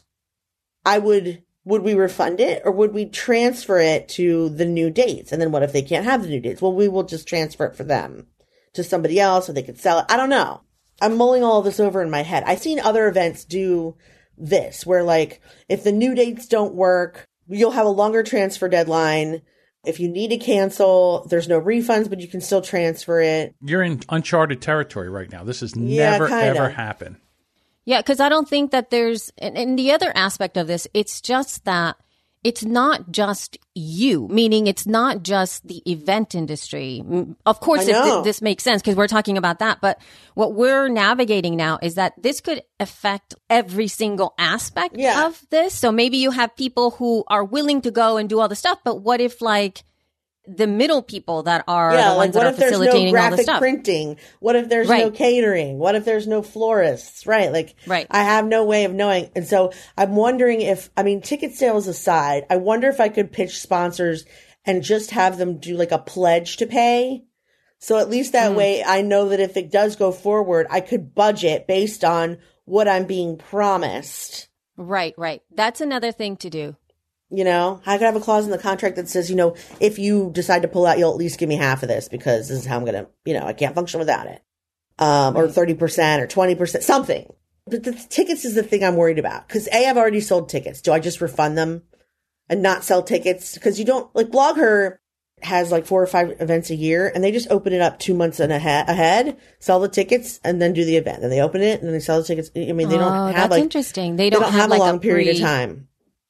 B: I would... Would we refund it or would we transfer it to the new dates? And then what if they can't have the new dates? Well, we will just transfer it for them to somebody else so they could sell it. I don't know. I'm mulling all of this over in my head. I've seen other events do this where like if the new dates don't work, you'll have a longer transfer deadline. If you need to cancel, there's no refunds, but you can still transfer it.
C: You're in uncharted territory right now. This has yeah, never, kinda. ever happened.
D: Yeah, because I don't think that there's, and, and the other aspect of this, it's just that it's not just you, meaning it's not just the event industry. Of course, it, th- this makes sense because we're talking about that. But what we're navigating now is that this could affect every single aspect
B: yeah.
D: of this. So maybe you have people who are willing to go and do all the stuff, but what if like the middle people that are
B: yeah,
D: the ones
B: like
D: that are facilitating
B: no
D: all the stuff.
B: Printing? What if there's
D: right.
B: no catering? What if there's no florists? Right. Like,
D: right.
B: I have no way of knowing. And so I'm wondering if, I mean, ticket sales aside, I wonder if I could pitch sponsors and just have them do like a pledge to pay. So at least that mm. way I know that if it does go forward, I could budget based on what I'm being promised.
D: Right. Right. That's another thing to do.
B: You know, I could have a clause in the contract that says, you know, if you decide to pull out, you'll at least give me half of this because this is how I'm going to, you know, I can't function without it. Um, or thirty percent or twenty percent, something. But the tickets is the thing I'm worried about. Because A, I've already sold tickets. Do I just refund them and not sell tickets? Because you don't, like BlogHer has like four or five events a year and they just open it up two months and a ha- ahead, sell the tickets and then do the event. And they open it and then they sell the tickets. I mean, they don't
D: oh,
B: have
D: that's
B: like,
D: interesting. They don't,
B: they don't
D: have,
B: have
D: like
B: a long
D: a
B: period
D: pre-
B: of time.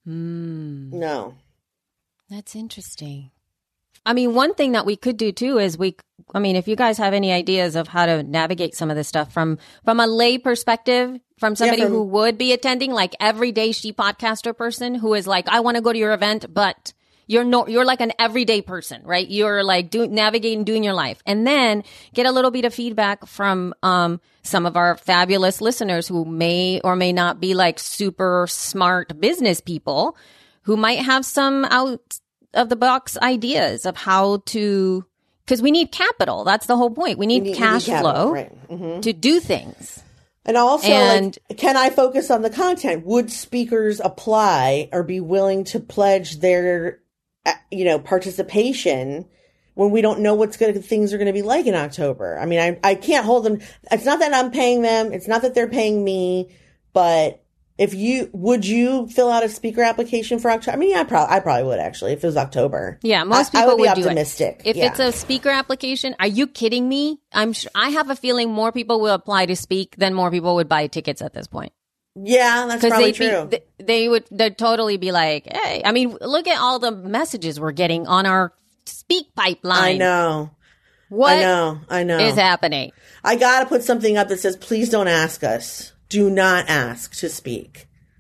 D: Hmm.
B: No.
D: That's interesting. I mean, one thing that we could do too is we, I mean, if you guys have any ideas of how to navigate some of this stuff from, from a lay perspective, from somebody yeah, from, who would be attending, like everyday she podcaster person who is like, I want to go to your event, but you're no, you're like an everyday person, right? You're like doing, navigating, doing your life, and then get a little bit of feedback from, um, some of our fabulous listeners who may or may not be like super smart business people who might have some out of the box ideas of how to, because we need capital. That's the whole point. We need, we need cash we need capital, flow right. mm-hmm. to do things.
B: And also,
D: and,
B: like, can I focus on the content? Would speakers apply or be willing to pledge their, you know, participation when we don't know what's going things are going to be like in October? I mean, I I can't hold them. It's not that I'm paying them. It's not that they're paying me. But if you would you fill out a speaker application for October? I mean, yeah, I probably I probably would actually if it was October.
D: Yeah, most people
B: I, I would,
D: would
B: be optimistic.
D: Do it. If
B: yeah.
D: it's a speaker application, are you kidding me? I'm sure, I have a feeling more people will apply to speak than more people would buy tickets at this point.
B: Yeah, that's probably true.
D: Be, they would they'd totally be like, hey, I mean, look at all the messages we're getting on our speak pipeline.
B: I know.
D: What
B: I know. I know.
D: is happening?
B: I got to put something up that says, please don't ask us. Do not ask to speak.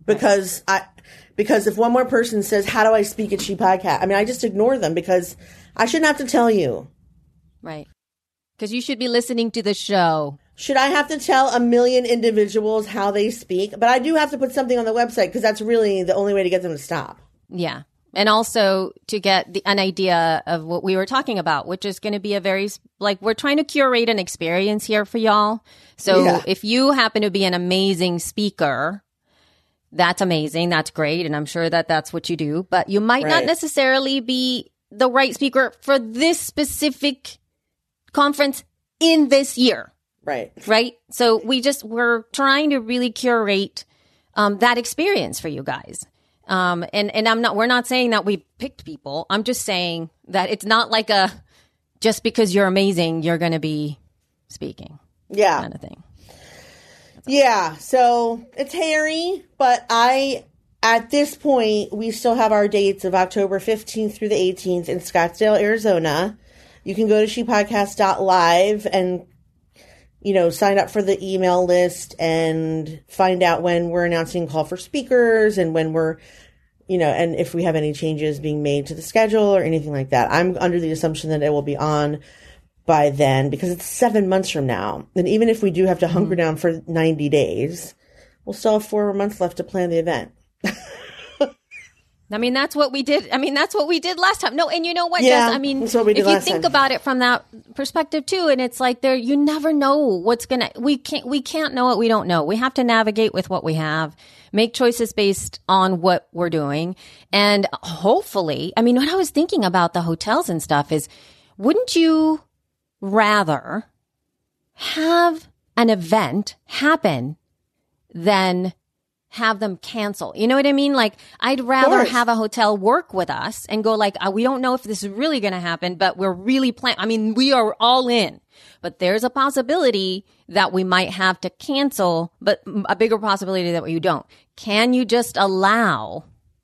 B: because I because if one more person says, how do I speak at She Podcast? I mean, I just ignore them because I shouldn't have to tell you.
D: Right. Because you should be listening to the show.
B: Should I have to tell a million individuals how they speak? But I do have to put something on the website because that's really the only way to get them to stop.
D: Yeah. And also to get the, an idea of what we were talking about, which is going to be a very, like, we're trying to curate an experience here for y'all. So
B: Yeah.
D: if you happen to be an amazing speaker, that's amazing. That's great. And I'm sure that that's what you do. But you might not
B: Right.
D: necessarily be the right speaker for this specific conference in this year.
B: Right.
D: Right. So we just, we're trying to really curate um, that experience for you guys. Um, and, and I'm not, we're not saying that we picked people. I'm just saying that it's not like a, just because you're amazing, you're going to be speaking
B: Yeah.
D: kind of thing.
B: Yeah. So it's hairy, but I, at this point, we still have our dates of October fifteenth through the eighteenth in Scottsdale, Arizona. You can go to she podcast dot live and, you know, sign up for the email list and find out when we're announcing call for speakers and when we're, you know, and if we have any changes being made to the schedule or anything like that. I'm under the assumption that it will be on by then because it's seven months from now. And even if we do have to hunker down for ninety days, we'll still have four months left to plan the event.
D: I mean, that's what we did. I mean, that's what we did last time. No, and you know what,
B: Yeah,
D: Jess? I mean,
B: that's what we did
D: if you
B: last
D: think
B: time.
D: about it from that perspective too, and it's like there, you never know what's gonna. We can't. We can't know what we don't know. We have to navigate with what we have, make choices based on what we're doing, and hopefully, I mean, what I was thinking about the hotels and stuff is, wouldn't you rather have an event happen than have them cancel? You know what I mean? Like, I'd rather
B: course.
D: have a hotel work with us and go like, uh, we don't know if this is really going to happen, but we're really plan. I mean, we are all in, but there's a possibility that we might have to cancel, but a bigger possibility that you don't. Can you just allow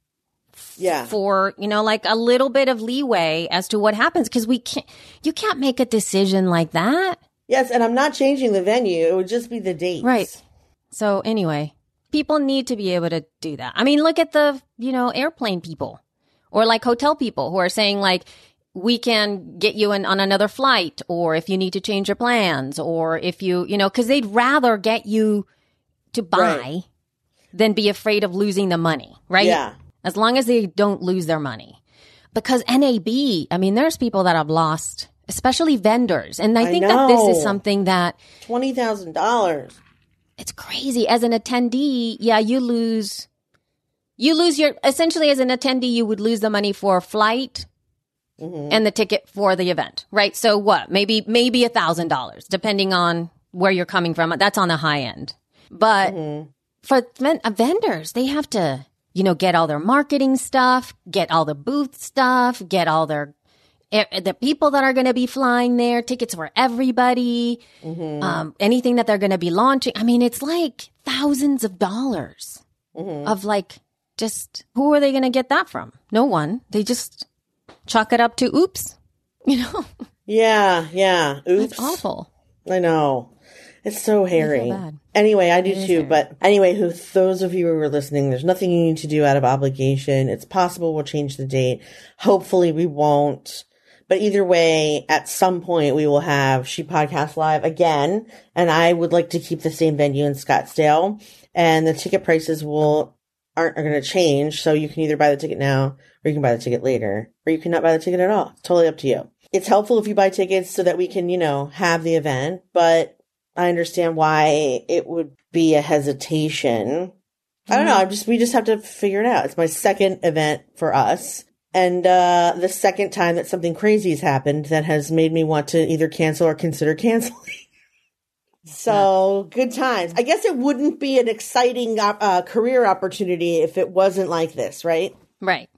B: Yeah.
D: for, you know, like a little bit of leeway as to what happens? Because we can't, you can't make a decision like that.
B: Yes. And I'm not changing the venue. It would just be the dates.
D: Right. So anyway, people need to be able to do that. I mean, look at the, you know, airplane people or like hotel people who are saying like, we can get you in on another flight, or if you need to change your plans, or if you, you know, because they'd rather get you to buy
B: Right.
D: than be afraid of losing the money, right?
B: Yeah.
D: As long as they don't lose their money. Because N A B, I mean, there's people that have lost, especially vendors. And I,
B: I
D: think that this
B: know.
D: is something that
B: twenty thousand dollars.
D: it's crazy. As an attendee, yeah, you lose, you lose your, essentially as an attendee, you would lose the money for a flight
B: Mm-hmm.
D: and the ticket for the event, right? So what? Maybe, maybe a thousand dollars, depending on where you're coming from. That's on the high end. But
B: Mm-hmm.
D: for ven- uh, vendors, they have to, you know, get all their marketing stuff, get all the booth stuff, get all their, eh, the people that are going to be flying there, tickets for everybody,
B: Mm-hmm.
D: um, anything that they're going to be launching. I mean, it's like thousands of dollars
B: Mm-hmm.
D: of like, just who are they going to get that from? No one. They just chalk it up to oops, you know,
B: Yeah. Yeah. Oops.
D: it's awful.
B: I know. It's so hairy.
D: bad.
B: Anyway, I do
D: It is
B: too.
D: hairy.
B: But anyway, who those of you who are listening, there's nothing you need to do out of obligation. It's possible we'll change the date. Hopefully we won't. But either way, at some point we will have She Podcast Live again. And I would like to keep the same venue in Scottsdale. And the ticket prices will aren't are going to change. So you can either buy the ticket now or you can buy the ticket later, or you cannot buy the ticket at all. It's totally up to you. It's helpful if you buy tickets so that we can, you know, have the event, but I understand why it would be a hesitation. I don't know. I just, we just have to figure it out. It's my second event for us. And, uh, the second time that something crazy has happened that has made me want to either cancel or consider canceling. So good times. I guess it wouldn't be an exciting, uh, career opportunity if it wasn't like this, right?
D: Right.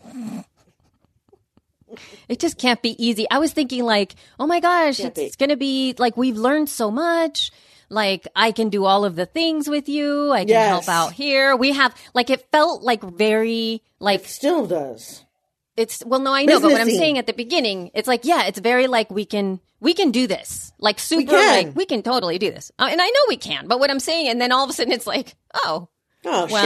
D: It just can't be easy. I was thinking like, oh my gosh,
B: Can't
D: it's,
B: be.
D: it's going to be like, we've learned so much. Like I can do all of the things with you. I can
B: Yes.
D: help out here. We have like, it felt like very like
B: Still does.
D: it's, well, no, I know, but what I'm
B: Businessy.
D: saying at the beginning, it's like, yeah, it's very like we can, we can do this. Like super,
B: can.
D: like we can totally do this. Uh, and I know we can, but what I'm saying, and then all of a sudden it's like, oh,
B: Oh,
D: well,
B: shit.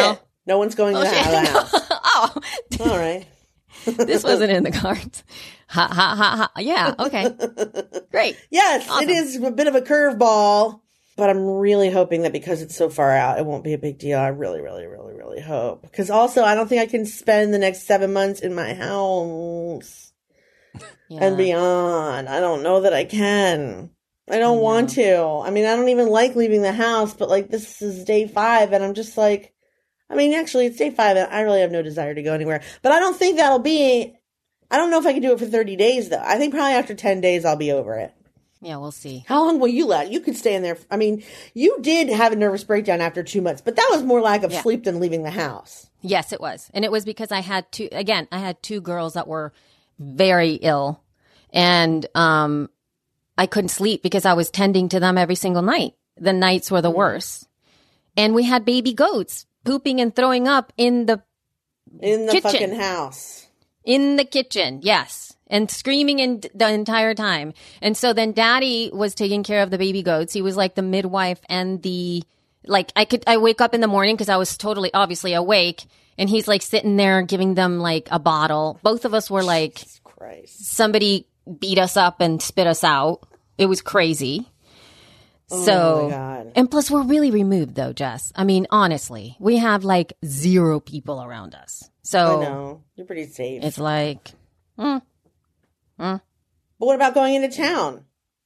B: No one's going
D: Oh,
B: to the
D: shit.
B: house.
D: Oh,
B: All right.
D: this wasn't in the cards. Ha, ha, ha, ha. Yeah, okay. Great.
B: Yes,
D: Awesome.
B: it is a bit of a curveball, but I'm really hoping that because it's so far out, it won't be a big deal. I really, really, really, really hope. Because also, I don't think I can spend the next seven months in my house
D: Yeah.
B: and beyond. I don't know that I can. I don't
D: I
B: want to. I mean, I don't even like leaving the house, but like this is day five, and I'm just like, I mean, actually, it's day five, and I really have no desire to go anywhere. But I don't think that'll be. I don't know if I can do it for thirty days, though. I think probably after ten days, I'll be over it.
D: Yeah, we'll see.
B: How long will you let? You could stay in there. I mean, you did have a nervous breakdown after two months, but that was more lack of
D: Yeah.
B: sleep than leaving the house.
D: Yes, it was. And it was because I had two, again, I had two girls that were very ill. And um, I couldn't sleep because I was tending to them every single night. The nights were the worst. And we had baby goats pooping and throwing up in the
B: In the
D: Kitchen.
B: fucking house.
D: in the kitchen. Yes. And screaming in the entire time. And so then daddy was taking care of the baby goats. He was like the midwife and the, like I could, I wake up in the morning because I was totally obviously awake. And he's like sitting there giving them like a bottle. Both of us were like,
B: Jesus Christ.
D: somebody beat us up and spit us out. It was crazy. So,
B: Oh my God.
D: and plus we're really removed though, Jess. I mean, honestly, we have like zero people around us. So
B: I know. You're pretty safe.
D: it's like, hmm.
B: But what about going into town?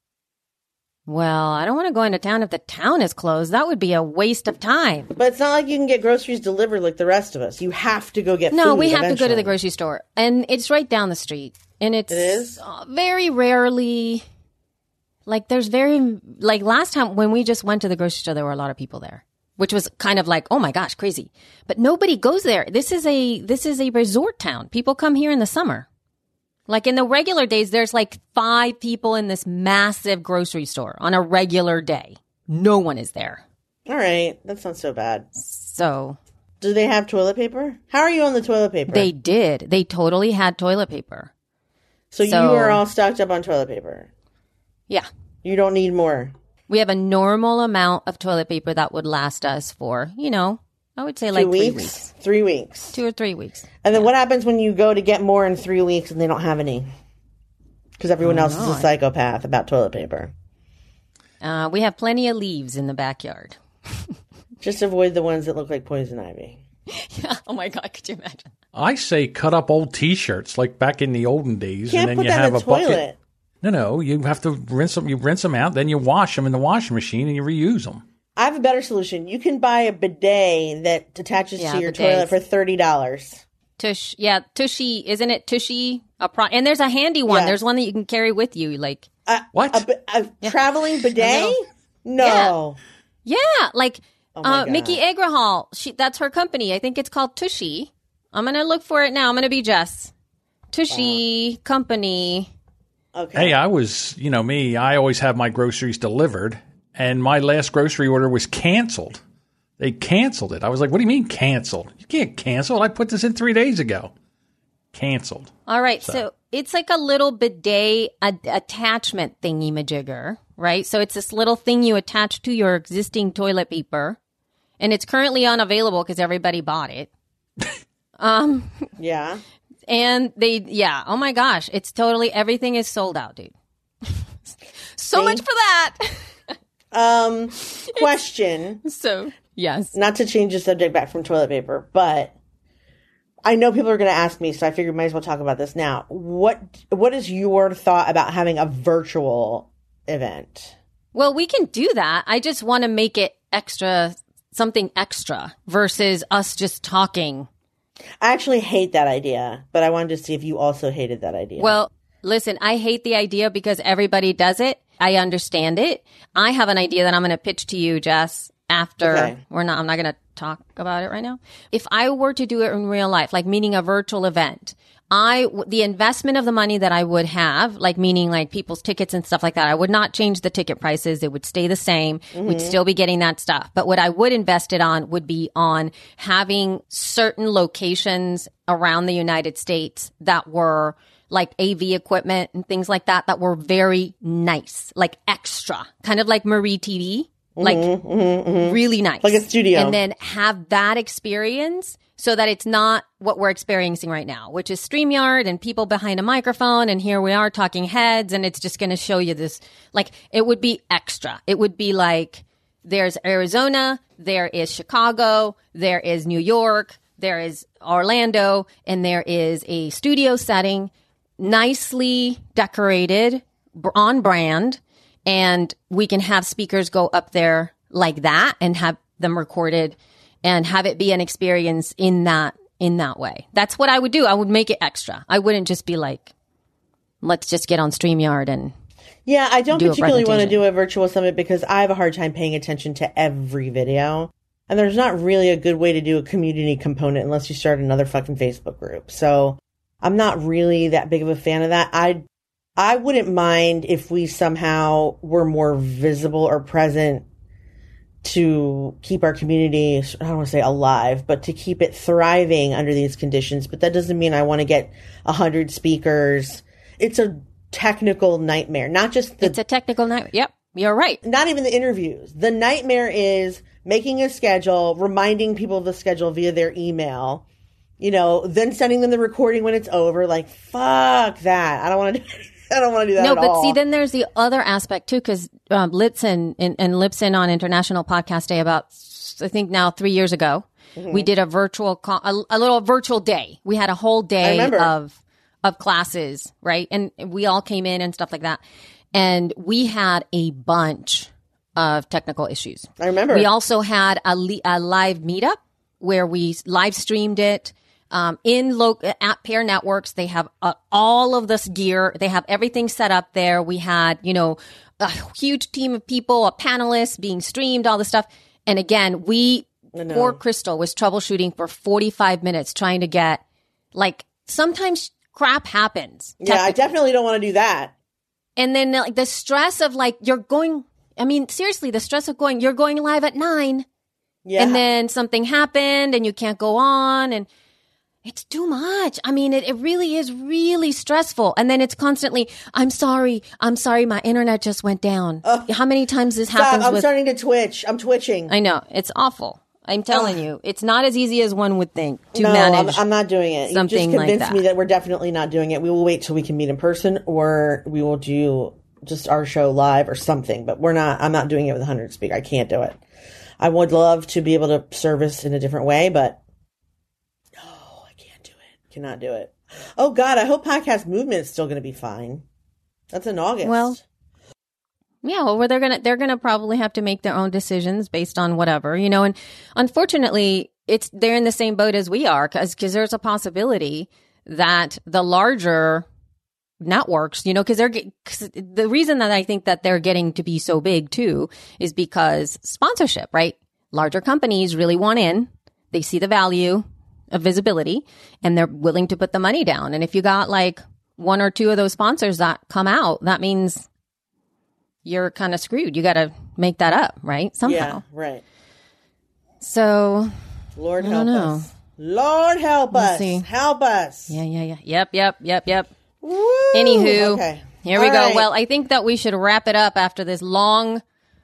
D: Well, I don't want to go into town if the town is closed. That would be a waste of time.
B: But it's not like you can get groceries delivered like the rest of us. You have to go get
D: No,
B: food
D: we have to go to
B: eventually.
D: the grocery store. And it's right down the street. And it's
B: It is?
D: uh, very rarely, like there's very, like last time when we just went to the grocery store, there were a lot of people there, which was kind of like, oh my gosh, crazy. But nobody goes there. This is a, this is a resort town. People come here in the summer. Like in the regular days, there's like five people in this massive grocery store on a regular day. No one is there.
B: All right. That's not so bad.
D: So
B: Do they have toilet paper? How are you on the toilet paper?
D: they did. They totally had toilet paper.
B: so,
D: so-
B: you are all stocked up on toilet paper.
D: Yeah.
B: You don't need more.
D: We have a normal amount of toilet paper that would last us for, you know, I would say like
B: Two
D: three
B: weeks?
D: weeks.
B: Three weeks.
D: Two or three weeks.
B: And then what happens when you go to get more in three weeks and they don't have any? Because everyone else is a psychopath about toilet paper.
D: Uh, we have plenty of leaves in the backyard.
B: Just avoid the ones that look like poison ivy.
D: Yeah. Oh my God. Could you imagine?
C: I say cut up old T-shirts like back in the olden days,
B: You can't
C: and then
B: put
C: you
B: that
C: have
B: in
C: a
B: the toilet.
C: bucket. No, no, you have to rinse them. You rinse them out, then you wash them in the washing machine, and you reuse them.
B: I have a better solution. You can buy a bidet that attaches
D: Yeah,
B: to your
D: bidets.
B: toilet for thirty dollars.
D: Tush. Yeah. Tushy. Isn't it Tushy? A pro- and there's a handy one.
B: Yeah.
D: There's one that you can carry with you. Like,
C: What?
B: A, bi- a traveling bidet? No.
D: yeah. Like,
B: Oh my
D: uh,
B: God.
D: Mickey Agrahall. She, that's her company. I think it's called Tushy. I'm going to look for it now. I'm going to be Jess. Tushy Company.
B: Okay.
C: Hey, I was, you know, me, I always have my groceries delivered, and my last grocery order was canceled. They canceled it. I was like, what do you mean canceled? You can't cancel it. I put this in three days ago. Canceled.
D: All right. So, it's like a little bidet a- attachment thingy majigger, right? So it's this little thing you attach to your existing toilet paper, and it's currently unavailable because everybody bought it. um,
B: Yeah.
D: and they, yeah. Oh my gosh, it's totally everything is sold out, dude. So much for that.
B: Um, question,
D: So yes,
B: not to change the subject back from toilet paper, but I know people are going to ask me, so I figured might as well talk about this now. What What is your thought about having a virtual event?
D: well, we can do that. I just want to make it extra, something extra versus us just talking.
B: I actually hate that idea, but I wanted to see if you also hated that idea.
D: Well, listen, I hate the idea because everybody does it. I understand it. I have an idea that I'm going to pitch to you, Jess, after
B: Okay.
D: we're not, I'm not going to talk about it right now. If I were to do it in real life, like meaning a virtual event, I, the investment of the money that I would have, like meaning like people's tickets and stuff like that, I would not change the ticket prices. It would stay the same. We'd still be getting that stuff. But what I would invest it on would be on having certain locations around the United States that were like A V equipment and things like that, that were very nice, like extra, kind of like Marie T V. like
B: mm-hmm, mm-hmm.
D: really nice.
B: Like a studio.
D: And then have that experience so that it's not what we're experiencing right now, which is StreamYard and people behind a microphone. And here we are talking heads, and it's just going to show you this. Like, it would be extra. It would be like, there's Arizona, there is Chicago, there is New York, there is Orlando, and there is a studio setting, nicely decorated, on brand, and we can have speakers go up there like that and have them recorded and have it be an experience in that in that way. That's what I would do. I would make it extra. I wouldn't just be like, let's just get on StreamYard and
B: Yeah, I don't
D: do
B: particularly want to do a virtual summit because I have a hard time paying attention to every video. And there's not really a good way to do a community component unless you start another fucking Facebook group. So I'm not really that big of a fan of that. I I wouldn't mind if we somehow were more visible or present to keep our community, I don't want to say alive, but to keep it thriving under these conditions. But that doesn't mean I want to get a hundred speakers. It's a technical nightmare, not just the,
D: it's a technical nightmare. Yep. You're right.
B: Not even the interviews. The nightmare is making a schedule, reminding people of the schedule via their email, you know, then sending them the recording when it's over. Like, fuck that. I don't want to do I don't want to do that
D: no,
B: at
D: but
B: all.
D: see, then there's the other aspect too, because um, Lipson and, and Lipson on International Podcast Day about, I think now three years ago, mm-hmm. we did a virtual, co- a, a little virtual day. We had a whole day of of classes, right? And we all came in and stuff like that. And we had a bunch of technical issues.
B: I remember.
D: We also had a, li- a live meetup where we live streamed it. Um, in lo- at Pair Networks, they have uh, all of this gear. They have everything set up there. We had, you know, a huge team of people, a panelist being streamed, all this stuff. And again, we, poor Crystal was troubleshooting for forty-five minutes trying to get, like, sometimes crap happens.
B: Yeah, I definitely don't want to do that.
D: And then like the stress of like, you're going, I mean, seriously, the stress of going, you're going live at nine.
B: Yeah.
D: And then something happened and you can't go on, and it's too much. I mean, it, it really is really stressful. And then it's constantly, I'm sorry. I'm sorry. My internet just went down. Ugh. How many times this
B: Stop.
D: happens?
B: I'm
D: with,
B: starting to twitch. I'm twitching.
D: I know. It's awful. I'm telling
B: Ugh.
D: you, it's not as easy as one would think to
B: no,
D: manage.
B: I'm, I'm not doing it.
D: Something
B: you just convinced
D: like that.
B: me that we're definitely not doing it. We will wait till we can meet in person, or we will do just our show live or something. But we're not. I'm not doing it with one hundred speak. I can't do it. I would love to be able to service in a different way, but no, I can't do it. Cannot do it. Oh God, I hope Podcast Movement is still going to be fine. That's in August.
D: Well, yeah, well, they're gonna they're gonna probably have to make their own decisions based on whatever, you know. And unfortunately, it's they're in the same boat as we are, because because there's a possibility that the larger networks, you know, because they're cause the reason that I think that they're getting to be so big too is because sponsorship, right? Larger companies really want in. They see the value of visibility, and they're willing to put the money down. And if you got like one or two of those sponsors that come out, that means you're kind of screwed. You got to make that up, right? Somehow.
B: Yeah, right.
D: So,
B: Lord
D: I
B: help
D: don't know.
B: us. Lord help
D: We'll
B: us.
D: see.
B: Help us.
D: Yeah, yeah, yeah. Yep, yep, yep, yep.
B: Woo!
D: Anywho,
B: Okay.
D: here we
B: All
D: go.
B: right.
D: Well, I think that we should wrap it up after this long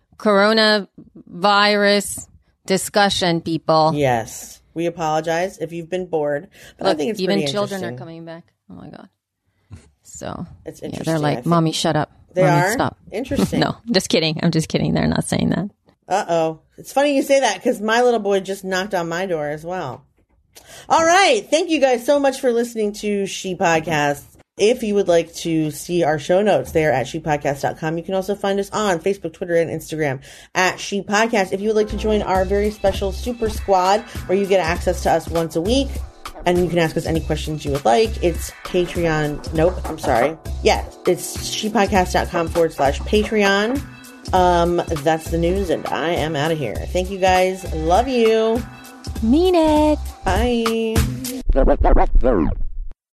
D: coronavirus discussion, people.
B: Yes. We apologize if you've been bored, but
D: Look,
B: I think it's
D: even
B: pretty
D: children are
B: interesting.
D: coming back. Oh my God. So,
B: It's
D: yeah,
B: interesting.
D: they're
B: I
D: like,
B: think-
D: Mommy, shut up.
B: They
D: Mommy,
B: are?
D: Stop.
B: Interesting.
D: No, just kidding. I'm just kidding. They're not saying that.
B: Uh-oh. It's funny you say that because my little boy just knocked on my door as well. All right. Thank you guys so much for listening to She Podcast. If you would like to see our show notes, they are at she podcast dot com. You can also find us on Facebook, Twitter, and Instagram at She Podcast. If you would like to join our very special Super Squad, where you get access to us once a week, and you can ask us any questions you would like, it's Patreon. Nope, I'm sorry. Yeah, it's shepodcast.com forward slash Patreon. Um, that's the news, and I am out of here. Thank you guys. Love you.
D: Mean it.
B: Bye.